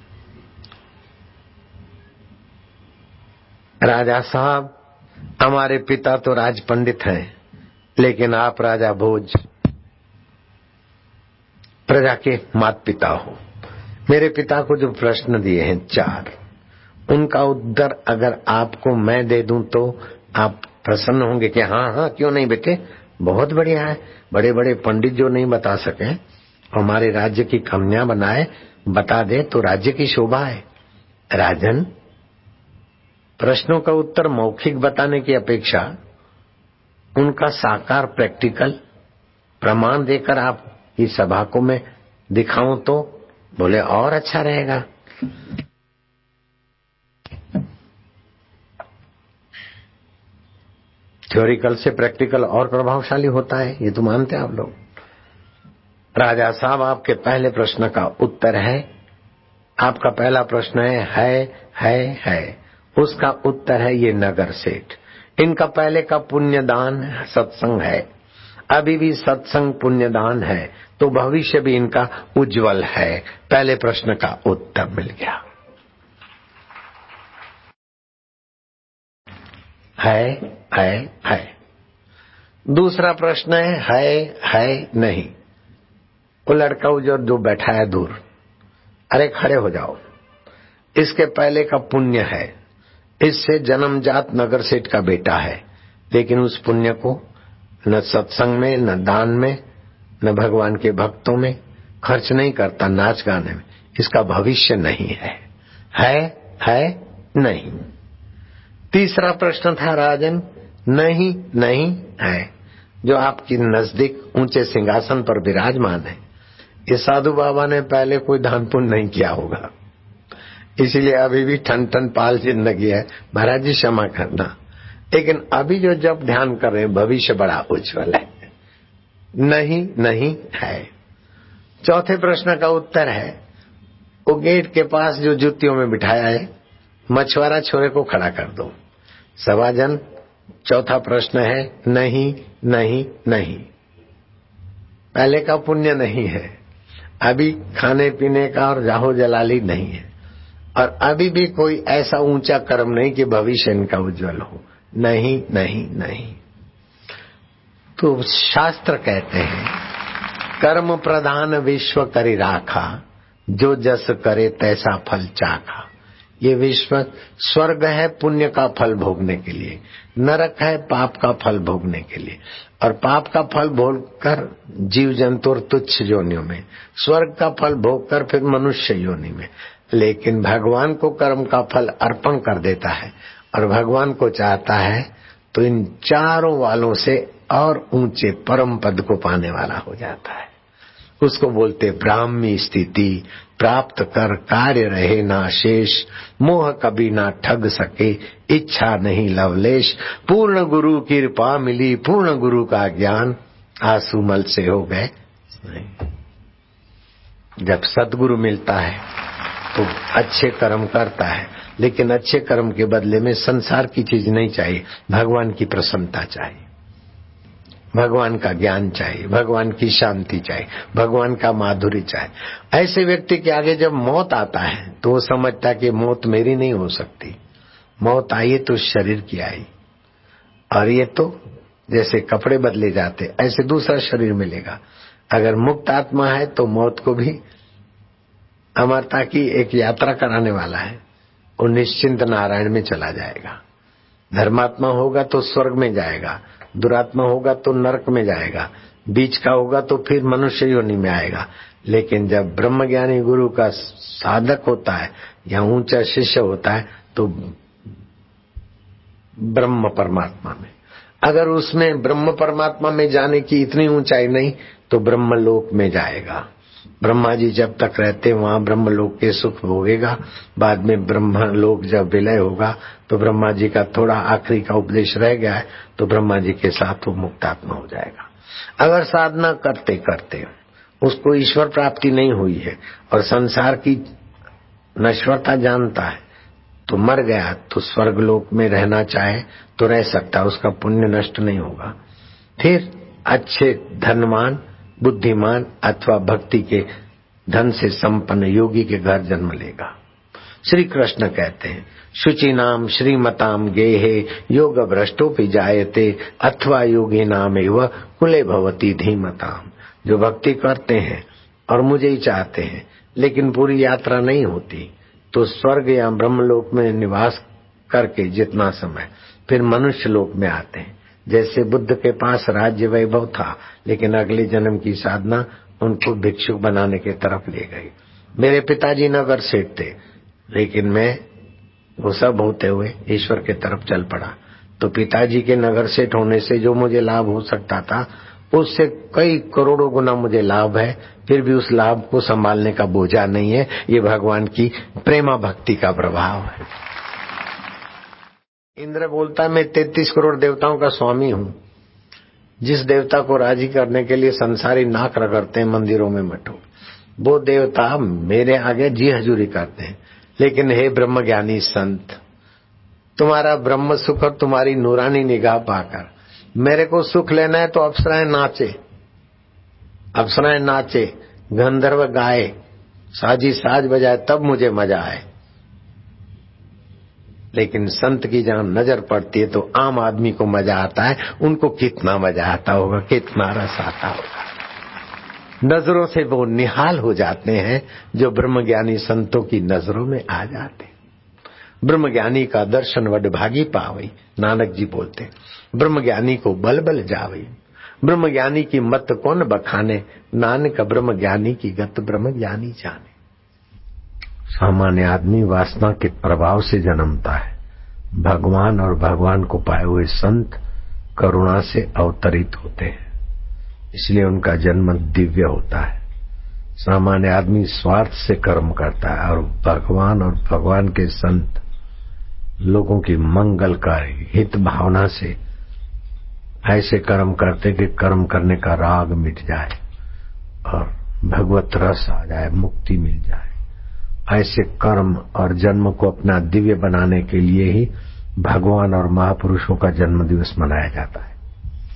राजा साहब, हमारे पिता तो राज पंडित हैं, लेकिन आप राजा भोज प्रजा के माता पिता हो। मेरे पिता को जो प्रश्न दिए हैं 4, उनका उत्तर अगर आपको मैं दे दूं तो आप प्रसन्न होंगे कि हाँ हाँ क्यों नहीं बेटे, बहुत बढ़िया है। बड़े बड़े पंडित जो नहीं बता सके, हमारे राज्य की कन्या बनाए बता दे तो राज्य की शोभा है। राजन, प्रश्नों का उत्तर मौखिक बताने की अपेक्षा उनका साकार प्रैक्टिकल प्रमाण देकर आप इस सभा को मैं दिखाऊं तो बोले और अच्छा रहेगा। थ्योरिकल से प्रैक्टिकल और प्रभावशाली होता है, ये तो मानते हैं आप लोग। राजा साहब, आपके पहले प्रश्न का उत्तर है, आपका पहला प्रश्न है, उसका उत्तर है ये नगर सेठ। इनका पहले का पुण्यदान सत्संग है, अभी भी सत्संग पुण्यदान है, तो भविष्य भी इनका उज्जवल है। पहले प्रश्न का उत्तर मिल गया। है। दूसरा प्रश्न है नहीं। वो लड़का जो बैठा है दूर, अरे खड़े हो जाओ। इसके पहले का पुण्य है, इससे जन्मजात नगर सेठ का बेटा है, लेकिन उस पुण्य को न सत्संग में, न दान में, न भगवान के भक्तों में खर्च नहीं करता, नाच गाने में। इसका भविष्य नहीं है नहीं। तीसरा प्रश्न था राजन, नहीं है। जो आपकी नजदीक ऊंचे सिंहासन पर विराजमान है, ये साधु बाबा ने पहले कोई दान पुण्य नहीं किया होगा, इसीलिए अभी भी ठन ठन पाल जिंदगी है। महाराज जी क्षमा करना, लेकिन अभी जो जब ध्यान कर रहे हैं, भविष्य बड़ा उज्जवल है। नहीं है। चौथे प्रश्न का उत्तर है, वो गेट के पास जो जूतियों में बिठाया है, मछुआरा छोरे को खड़ा कर दो। सभाजन, चौथा प्रश्न है नहीं। पहले का पुण्य नहीं है, अभी खाने पीने का और जाहो जलाली नहीं है, और अभी भी कोई ऐसा ऊंचा कर्म नहीं कि भविष्य इनका उज्जवल हो। नहीं। तो शास्त्र कहते हैं, कर्म प्रधान विश्व करी राखा, जो जस करे तैसा फल चाखा। ये विश्व स्वर्ग है पुण्य का फल भोगने के लिए, नरक है पाप का फल भोगने के लिए, और पाप का फल भोगकर जीव जंतु और तुच्छ योनियों में, स्वर्ग का फल भोगकर फिर मनुष्य योनि में। लेकिन भगवान को कर्म का फल अर्पण कर देता है, और भगवान को चाहता है तो इन चारों वालों से और ऊंचे परम पद को पाने वाला हो जाता है। उसको बोलते ब्राह्मी स्थिति प्राप्त कर कार्य रहे ना शेष, मोह कभी ना ठग सके इच्छा नहीं लवलेश। पूर्ण गुरु की कृपा मिली, पूर्ण गुरु का ज्ञान आंसू मल से हो गए। जब सद्गुरु मिलता है तो अच्छे कर्म करता है, लेकिन अच्छे कर्म के बदले में संसार की चीज नहीं चाहिए, भगवान की प्रसन्नता चाहिए, भगवान का ज्ञान चाहिए, भगवान की शांति चाहिए, भगवान का माधुर्य चाहिए। ऐसे व्यक्ति के आगे जब मौत आता है तो वो समझता है कि मौत मेरी नहीं हो सकती, मौत आई तो शरीर की आई, और ये तो जैसे कपड़े बदले जाते ऐसे दूसरा शरीर मिलेगा। अगर मुक्त आत्मा है तो मौत को भी अमरता की एक यात्रा कराने वाला है, वो निश्चिंत नारायण में चला जाएगा। धर्मात्मा होगा तो स्वर्ग में जाएगा, दुरात्मा होगा तो नरक में जाएगा, बीच का होगा तो फिर मनुष्य योनि में आएगा। लेकिन जब ब्रह्मज्ञानी गुरु का साधक होता है या ऊंचा शिष्य होता है तो ब्रह्म परमात्मा में, अगर उसमें ब्रह्म परमात्मा में जाने की इतनी ऊंचाई नहीं तो ब्रह्मलोक में जाएगा। ब्रह्मा जी जब तक रहते वहां ब्रह्मलोक के सुख भोगेगा, बाद में ब्रह्मलोक जब विलय होगा तो ब्रह्मा जी का थोड़ा आखिरी का उपदेश रह गया है तो ब्रह्मा जी के साथ वो मुक्तात्मा हो जाएगा। अगर साधना करते करते उसको ईश्वर प्राप्ति नहीं हुई है और संसार की नश्वरता जानता है तो मर गया, तो स्वर्गलोक में रहना चाहे तो रह सकता है, उसका पुण्य नष्ट नहीं होगा। फिर अच्छे धनवान बुद्धिमान अथवा भक्ति के धन से संपन्न योगी के घर जन्म लेगा। श्री कृष्ण कहते हैं, शुचि नाम श्रीमताम गेहे योग भ्रष्टोपि जायते अथवा योगी नाम एव कुले भवती धीमताम। जो भक्ति करते हैं और मुझे ही चाहते हैं लेकिन पूरी यात्रा नहीं होती तो स्वर्ग या ब्रह्मलोक में निवास करके जितना समय फिर मनुष्य लोक में आते हैं। जैसे बुद्ध के पास राज्य वैभव था लेकिन अगले जन्म की साधना उनको भिक्षुक बनाने के तरफ ले गई। मेरे पिताजी नगर सेठ थे लेकिन मैं वो सब होते हुए ईश्वर के तरफ चल पड़ा, तो पिताजी के नगर सेठ होने से जो मुझे लाभ हो सकता था उससे कई करोड़ों गुना मुझे लाभ है, फिर भी उस लाभ को संभालने का बोझा नहीं है। ये भगवान की प्रेमा भक्ति का प्रभाव है। इंद्र बोलता है मैं 33 करोड़ देवताओं का स्वामी हूं। जिस देवता को राजी करने के लिए संसारी नाक रगड़ते हैं मंदिरों में मठों, वो देवता मेरे आगे जी हजूरी करते हैं। लेकिन हे ब्रह्म ज्ञानी संत, तुम्हारा ब्रह्म सुख और तुम्हारी नूरानी निगाह पाकर मेरे को सुख लेना है तो अप्सराएं नाचे, अप्सराएं नाचे, गंधर्व गाए, साजी साज बजाए, तब मुझे मजा आए। लेकिन संत की जहां नजर पड़ती है तो आम आदमी को मजा आता है। उनको कितना मजा आता होगा, कितना रस आता होगा। नजरों से वो निहाल हो जाते हैं जो ब्रह्मज्ञानी संतों की नजरों में आ जाते। ब्रह्मज्ञानी का दर्शन वडभागी पावई, नानक जी बोलते। ब्रह्मज्ञानी को बल बल जावई, ब्रह्मज्ञानी की मत कौन बखाने, नानक ब्रह्मज्ञानी की गत ब्रह्मज्ञानी जाने। सामान्य आदमी वासना के प्रभाव से जन्मता है। भगवान और भगवान को पाए हुए संत करुणा से अवतरित होते हैं, इसलिए उनका जन्म दिव्य होता है। सामान्य आदमी स्वार्थ से कर्म करता है और भगवान और भगवान के संत लोगों की मंगलकारी हित भावना से ऐसे कर्म करते कि कर्म करने का राग मिट जाए और भगवत रस आ जाए, मुक्ति मिल जाए। ऐसे कर्म और जन्म को अपना दिव्य बनाने के लिए ही भगवान और महापुरुषों का जन्म दिवस मनाया जाता है।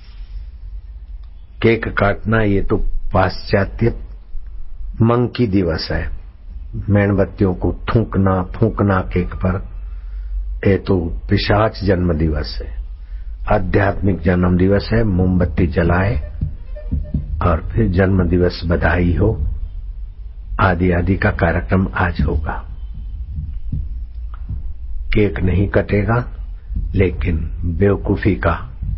केक काटना ये तो पाश्चात्य मंकी दिवस है। मेणबत्तियों को थूकना फूंकना केक पर, ये तो पिशाच जन्म दिवस है। आध्यात्मिक जन्म दिवस है। मोमबत्ती जलाए और फिर जन्म दिवस बधाई हो, आदि आदि का कार्यक्रम आज होगा। केक नहीं कटेगा, लेकिन बेवकूफी का,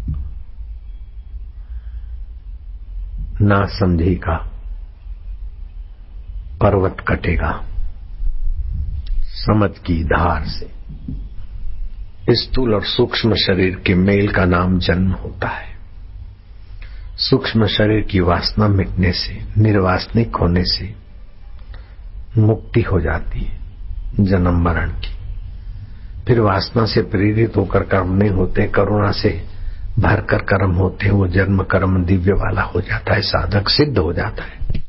नासमझी का पर्वत कटेगा समझ की धार से। स्थूल और सूक्ष्म शरीर के मेल का नाम जन्म होता है। सूक्ष्म शरीर की वासना मिटने से, निर्वासनिक होने से मुक्ति हो जाती है जन्म मरण की। फिर वासना से प्रेरित होकर कर्म नहीं होते, करुणा से भरकर कर्म होते हैं। वो जन्म कर्म दिव्य वाला हो जाता है, साधक सिद्ध हो जाता है।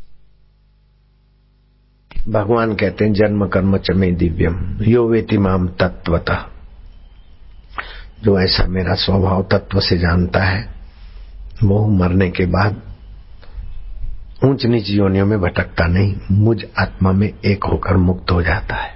भगवान कहते हैं जन्म कर्म च मे दिव्यम यो वेति माम तत्वतः। जो ऐसा मेरा स्वभाव तत्व से जानता है वो मरने के बाद ऊंच नीच योनियों में भटकता नहीं, मुझ आत्मा में एक होकर मुक्त हो जाता है।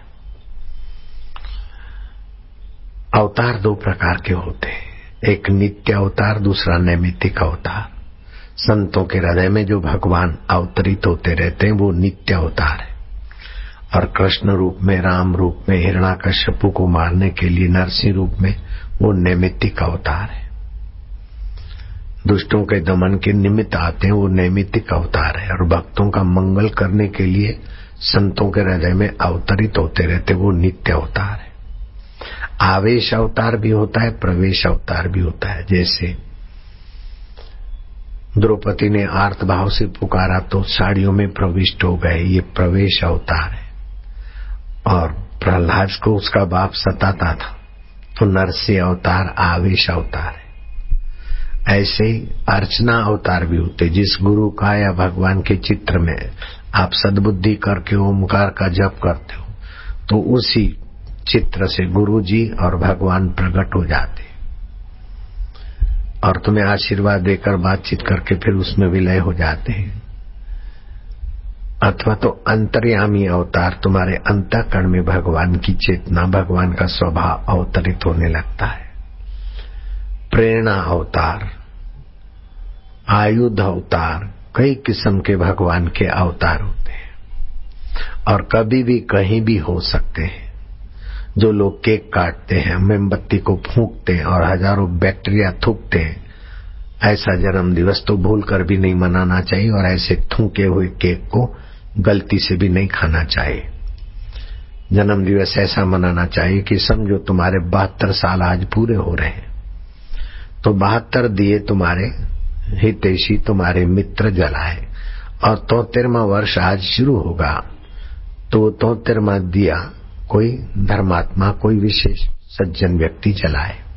अवतार दो प्रकार के होते हैं, एक नित्य अवतार, दूसरा नैमित्तिक अवतार। संतों के हृदय में जो भगवान अवतरित होते रहते हैं वो नित्य अवतार है, और कृष्ण रूप में, राम रूप में, हिरण्याकश्यपु को मारने के लिए नरसिंह रूप में वो नैमित्तिक अवतार है। दुष्टों के दमन के निमित्त आते हैं वो नैमित्तिक अवतार है, और भक्तों का मंगल करने के लिए संतों के हृदय में अवतरित होते रहते वो नित्य अवतार है। आवेश अवतार भी होता है, प्रवेश अवतार भी होता है। जैसे द्रौपदी ने आर्त भाव से पुकारा तो साड़ियों में प्रविष्ट हो गए, ये प्रवेश अवतार है। और प्रहलाद को उसका बाप सताता था तो नरसिंह अवतार आवेश अवतार है। ऐसे ही अर्चना अवतार भी होते। जिस गुरु का या भगवान के चित्र में आप सद्बुद्धि करके ओमकार का जप करते हो तो उसी चित्र से गुरु जी और भगवान प्रकट हो जाते और तुम्हें आशीर्वाद देकर बातचीत करके फिर उसमें विलय हो जाते हैं। अथवा तो अंतर्यामी अवतार, तुम्हारे अंतःकरण में भगवान की चेतना, भगवान का स्वभाव अवतरित होने लगता है। प्रेरणा अवतार, आयुध अवतार, कई किस्म के भगवान के अवतार होते हैं और कभी भी कहीं भी हो सकते हैं। जो लोग केक काटते हैं, मोमबत्ती को फूंकते हैं और हजारों बैक्टीरिया थूकते हैं, ऐसा जन्म दिवस तो भूल कर भी नहीं मनाना चाहिए और ऐसे थूके हुए केक को गलती से भी नहीं खाना चाहिए। जन्म दिवस ऐसा मनाना चाहिए कि समझो तुम्हारे 72 साल आज पूरे हो रहे हैं तो 72 दिए तुम्हारे हितैषी, तुम्हारे मित्र जलाए, और 73वां वर्ष आज शुरू होगा तो 73वां दिया कोई धर्मात्मा, कोई विशेष सज्जन व्यक्ति जलाए।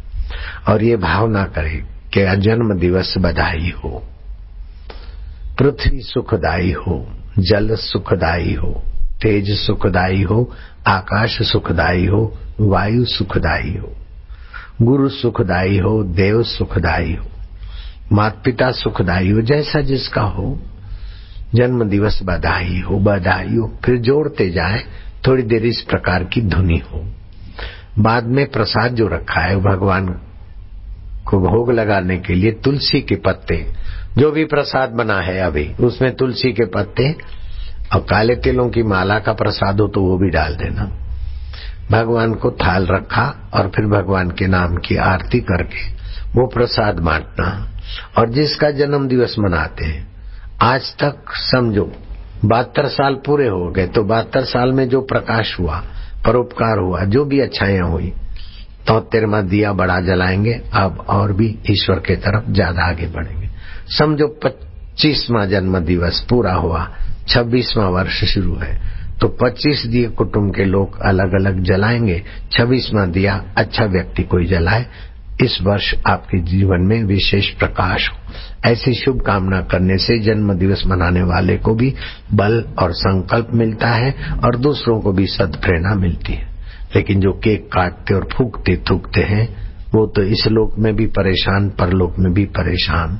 और ये भावना करे कि जन्म दिवस बधाई हो, पृथ्वी सुखदाई हो, जल सुखदाई हो, तेज सुखदाई हो, आकाश सुखदाई हो, वायु सुखदाई हो, गुरु सुखदाई हो, देव सुखदाई हो, माता पिता सुखदाई हो, जैसा जिसका हो, जन्म दिवस बधाई हो, बधाई हो। फिर जोड़ते जाए, थोड़ी देर इस प्रकार की धुनी हो। बाद में प्रसाद जो रखा है भगवान को भोग लगाने के लिए तुलसी के पत्ते, जो भी प्रसाद बना है अभी उसमें तुलसी के पत्ते और काले तिलों की माला का प्रसाद हो तो वो भी डाल देना। भगवान को थाल रखा और फिर भगवान के नाम की आरती करके वो प्रसाद बांटना। और जिसका जन्म दिवस मनाते हैं, आज तक समझो 72 साल पूरे हो गए, तो 72 साल में जो प्रकाश हुआ, परोपकार हुआ, जो भी अच्छाइयां हुई, तो 13वां दिया बड़ा जलाएंगे। अब और भी ईश्वर के तरफ ज्यादा आगे बढ़ेंगे। समझो 25वां जन्म दिवस पूरा हुआ, 26वां वर्ष शुरू है, तो 25 दिए कुटुंब के लोग अलग अलग जलाएंगे। 26वां दिया अच्छा व्यक्ति कोई जलाए। इस वर्ष आपके जीवन में विशेष प्रकाश हो। ऐसी शुभ कामना करने से जन्म दिवस मनाने वाले को भी बल और संकल्प मिलता है और दूसरों को भी सद्प्रेरणा मिलती है। लेकिन जो केक काटते और फूकते थूकते हैं वो तो इस लोक में भी परेशान, परलोक में भी परेशान।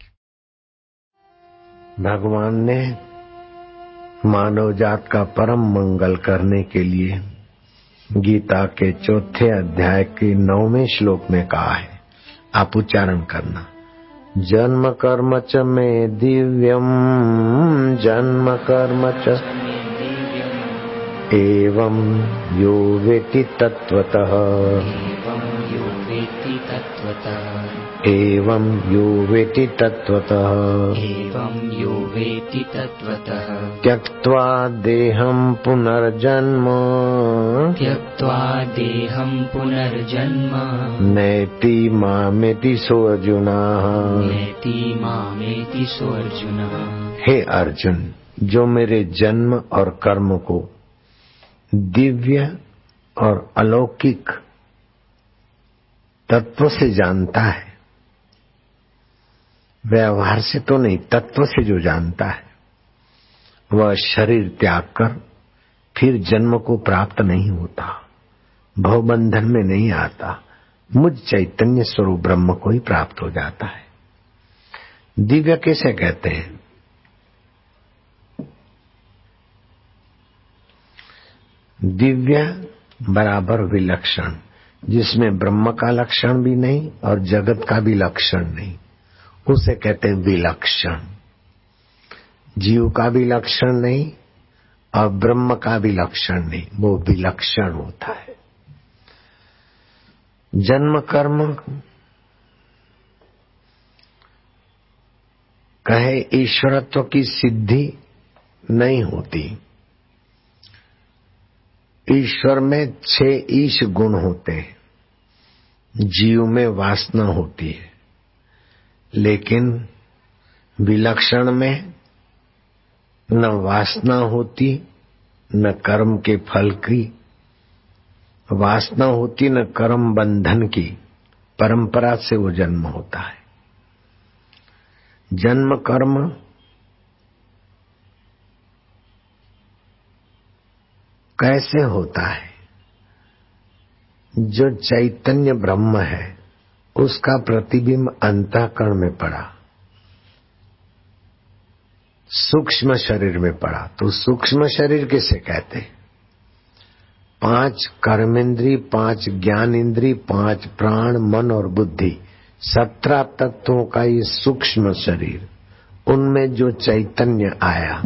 भगवान ने मानव जात का परम मंगल करने के लिए गीता के 4थे अध्याय के 9वें श्लोक में कहा है, आप उच्चारण करना। जन्म कर्म च मे दिव्यम, जन्म कर्म च एवं यो वेति तत्वतः, एवं यो वेति तत्वतः, एवं यो वेति तत्वतः, त्यक्त्वा देहं पुनर्जन्म, त्यक्त्वा देहं पुनर्जन्म, नैति मामेति सोऽर्जुन, नैति मामेति सोऽर्जुन। हे अर्जुन, जो मेरे जन्म और कर्म को दिव्य और अलौकिक तत्व से जानता है, व्यवहार से तो नहीं, तत्व से जो जानता है, वह शरीर त्याग कर फिर जन्म को प्राप्त नहीं होता, भवबंधन में नहीं आता, मुझ चैतन्य स्वरूप ब्रह्म को ही प्राप्त हो जाता है। दिव्य किसे कहते हैं? दिव्य बराबर विलक्षण, जिसमें ब्रह्म का लक्षण भी नहीं और जगत का भी लक्षण नहीं, उसे कहते हैं विलक्षण। जीव का भी लक्षण नहीं और ब्रह्म का भी लक्षण नहीं, वो विलक्षण होता है। जन्म कर्म कहे ईश्वरत्व की सिद्धि नहीं होती। ईश्वर में 6 ईश गुण होते हैं, जीव में वासना होती है, लेकिन विलक्षण में न वासना होती, न कर्म के फल की वासना होती, न कर्म बंधन की परंपरा से वो जन्म होता है। जन्म कर्म कैसे होता है? जो चैतन्य ब्रह्म है उसका प्रतिबिंब अंतःकरण में पड़ा, सूक्ष्म शरीर में पड़ा। तो सूक्ष्म शरीर किसे कहते हैं? 5 कर्मेंद्री, 5 ज्ञान इंद्री, 5 प्राण, मन और बुद्धि, 17 तत्वों का ये सूक्ष्म शरीर, उनमें जो चैतन्य आया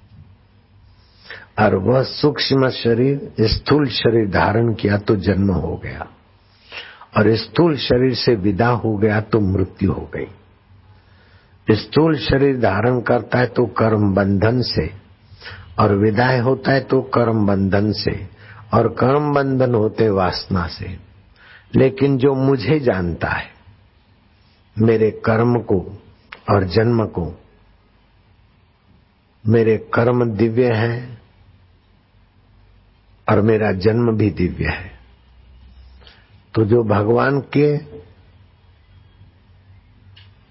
और वह सूक्ष्म शरीर स्थूल शरीर धारण किया तो जन्म हो गया, और स्थूल शरीर से विदा हो गया तो मृत्यु हो गई। स्थूल शरीर धारण करता है तो कर्म बंधन से, और विदाई होता है तो कर्म बंधन से, और कर्म बंधन होते वासना से। लेकिन जो मुझे जानता है, मेरे कर्म को और जन्म को, मेरे कर्म दिव्य हैं और मेरा जन्म भी दिव्य है, तो जो भगवान के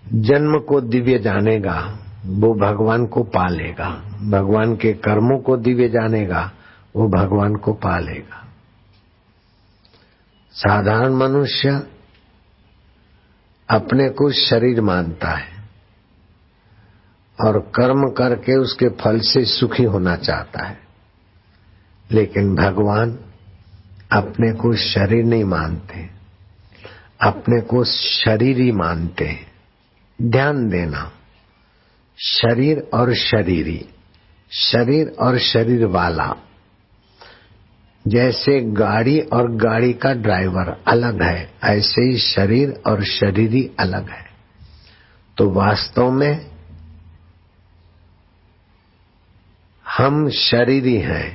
जन्म को दिव्य जानेगा वो भगवान को पालेगा, भगवान के कर्मों को दिव्य जानेगा वो भगवान को पालेगा। साधारण मनुष्य अपने को शरीर मानता है और कर्म करके उसके फल से सुखी होना चाहता है, लेकिन भगवान अपने को शरीर नहीं मानते, अपने को शरीर ही मानते हैं। ध्यान देना, शरीर और शरीरी, शरीर और शरीर वाला, जैसे गाड़ी और गाड़ी का ड्राइवर अलग है, ऐसे ही शरीर और शरीरी अलग है। तो वास्तव में हम शरीरी हैं,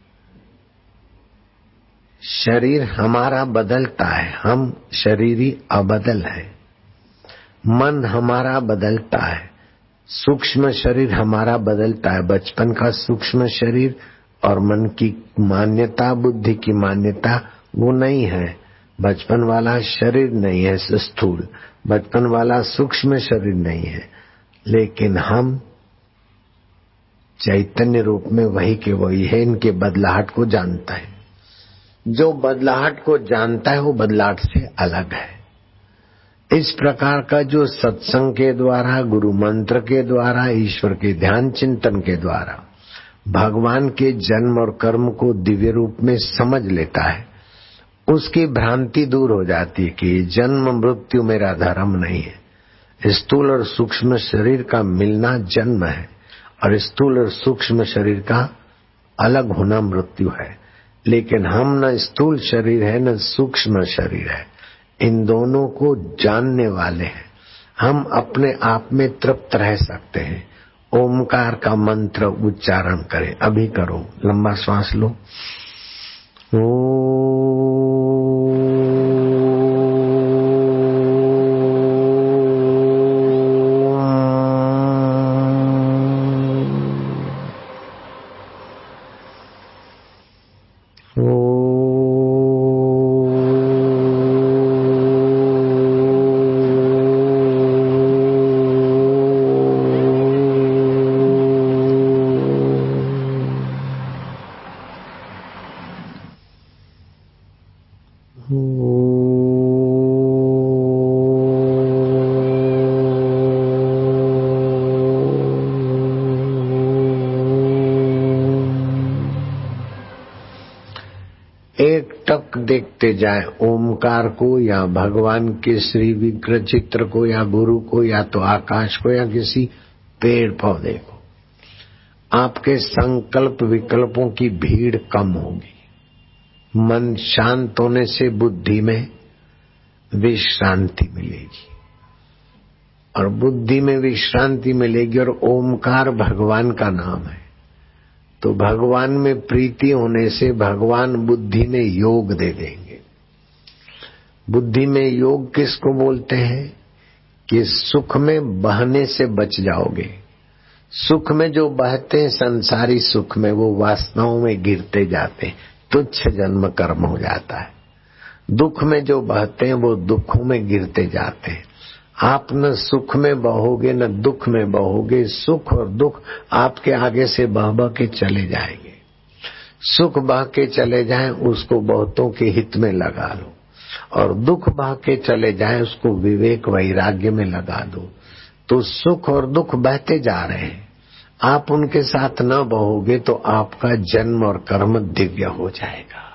शरीर हमारा बदलता है, हम शरीरी अबदल है। मन हमारा बदलता है, सूक्ष्म शरीर हमारा बदलता है। बचपन का सूक्ष्म शरीर और मन की मान्यता, बुद्धि की मान्यता वो नहीं है। बचपन वाला शरीर नहीं है स्थूल, बचपन वाला सूक्ष्म शरीर नहीं है, लेकिन हम चैतन्य रूप में वही के वही है। इनके बदलाहट को जानता है। जो बदलाहट को जानता है वो बदलाहट से अलग है। इस प्रकार का जो सत्संग के द्वारा, गुरु मंत्र के द्वारा, ईश्वर के ध्यान चिंतन के द्वारा भगवान के जन्म और कर्म को दिव्य रूप में समझ लेता है, उसकी भ्रांति दूर हो जाती है कि जन्म मृत्यु मेरा धर्म नहीं है। स्थूल और सूक्ष्म शरीर का मिलना जन्म है और स्थूल और सूक्ष्म शरीर का अलग होना मृत्यु है। लेकिन हम न स्थूल शरीर है न सूक्ष्म शरीर है, इन दोनों को जानने वाले हैं। हम अपने आप में तृप्त रह सकते हैं। ओमकार का मंत्र उच्चारण करें, अभी करो, लंबा श्वास लो। तक देखते जाए ओमकार को या भगवान के श्री विग्रह चित्र को या गुरु को या तो आकाश को या किसी पेड़ पौधे को, आपके संकल्प विकल्पों की भीड़ कम होगी। मन शांत होने से बुद्धि में विश्रांति मिलेगी और बुद्धि में विश्रांति मिलेगी और ओमकार भगवान का नाम है। तो भगवान में प्रीति होने से भगवान बुद्धि में योग दे देंगे। बुद्धि में योग किसको बोलते हैं कि सुख में बहने से बच जाओगे। सुख में जो बहते हैं संसारी सुख में, वो वासनाओं में गिरते जाते हैं, तुच्छ जन्म कर्म हो जाता है। दुख में जो बहते हैं वो दुखों में गिरते जाते हैं। आप न सुख में बहोगे न दुख में बहोगे, सुख और दुख आपके आगे से बह बह के चले जाएंगे। सुख बह के चले जाएं उसको बहुतों के हित में लगा लो, और दुख बह के चले जाएं उसको विवेक वैराग्य में लगा दो। तो सुख और दुख बहते जा रहे हैं, आप उनके साथ न बहोगे तो आपका जन्म और कर्म दिव्य हो जाएगा।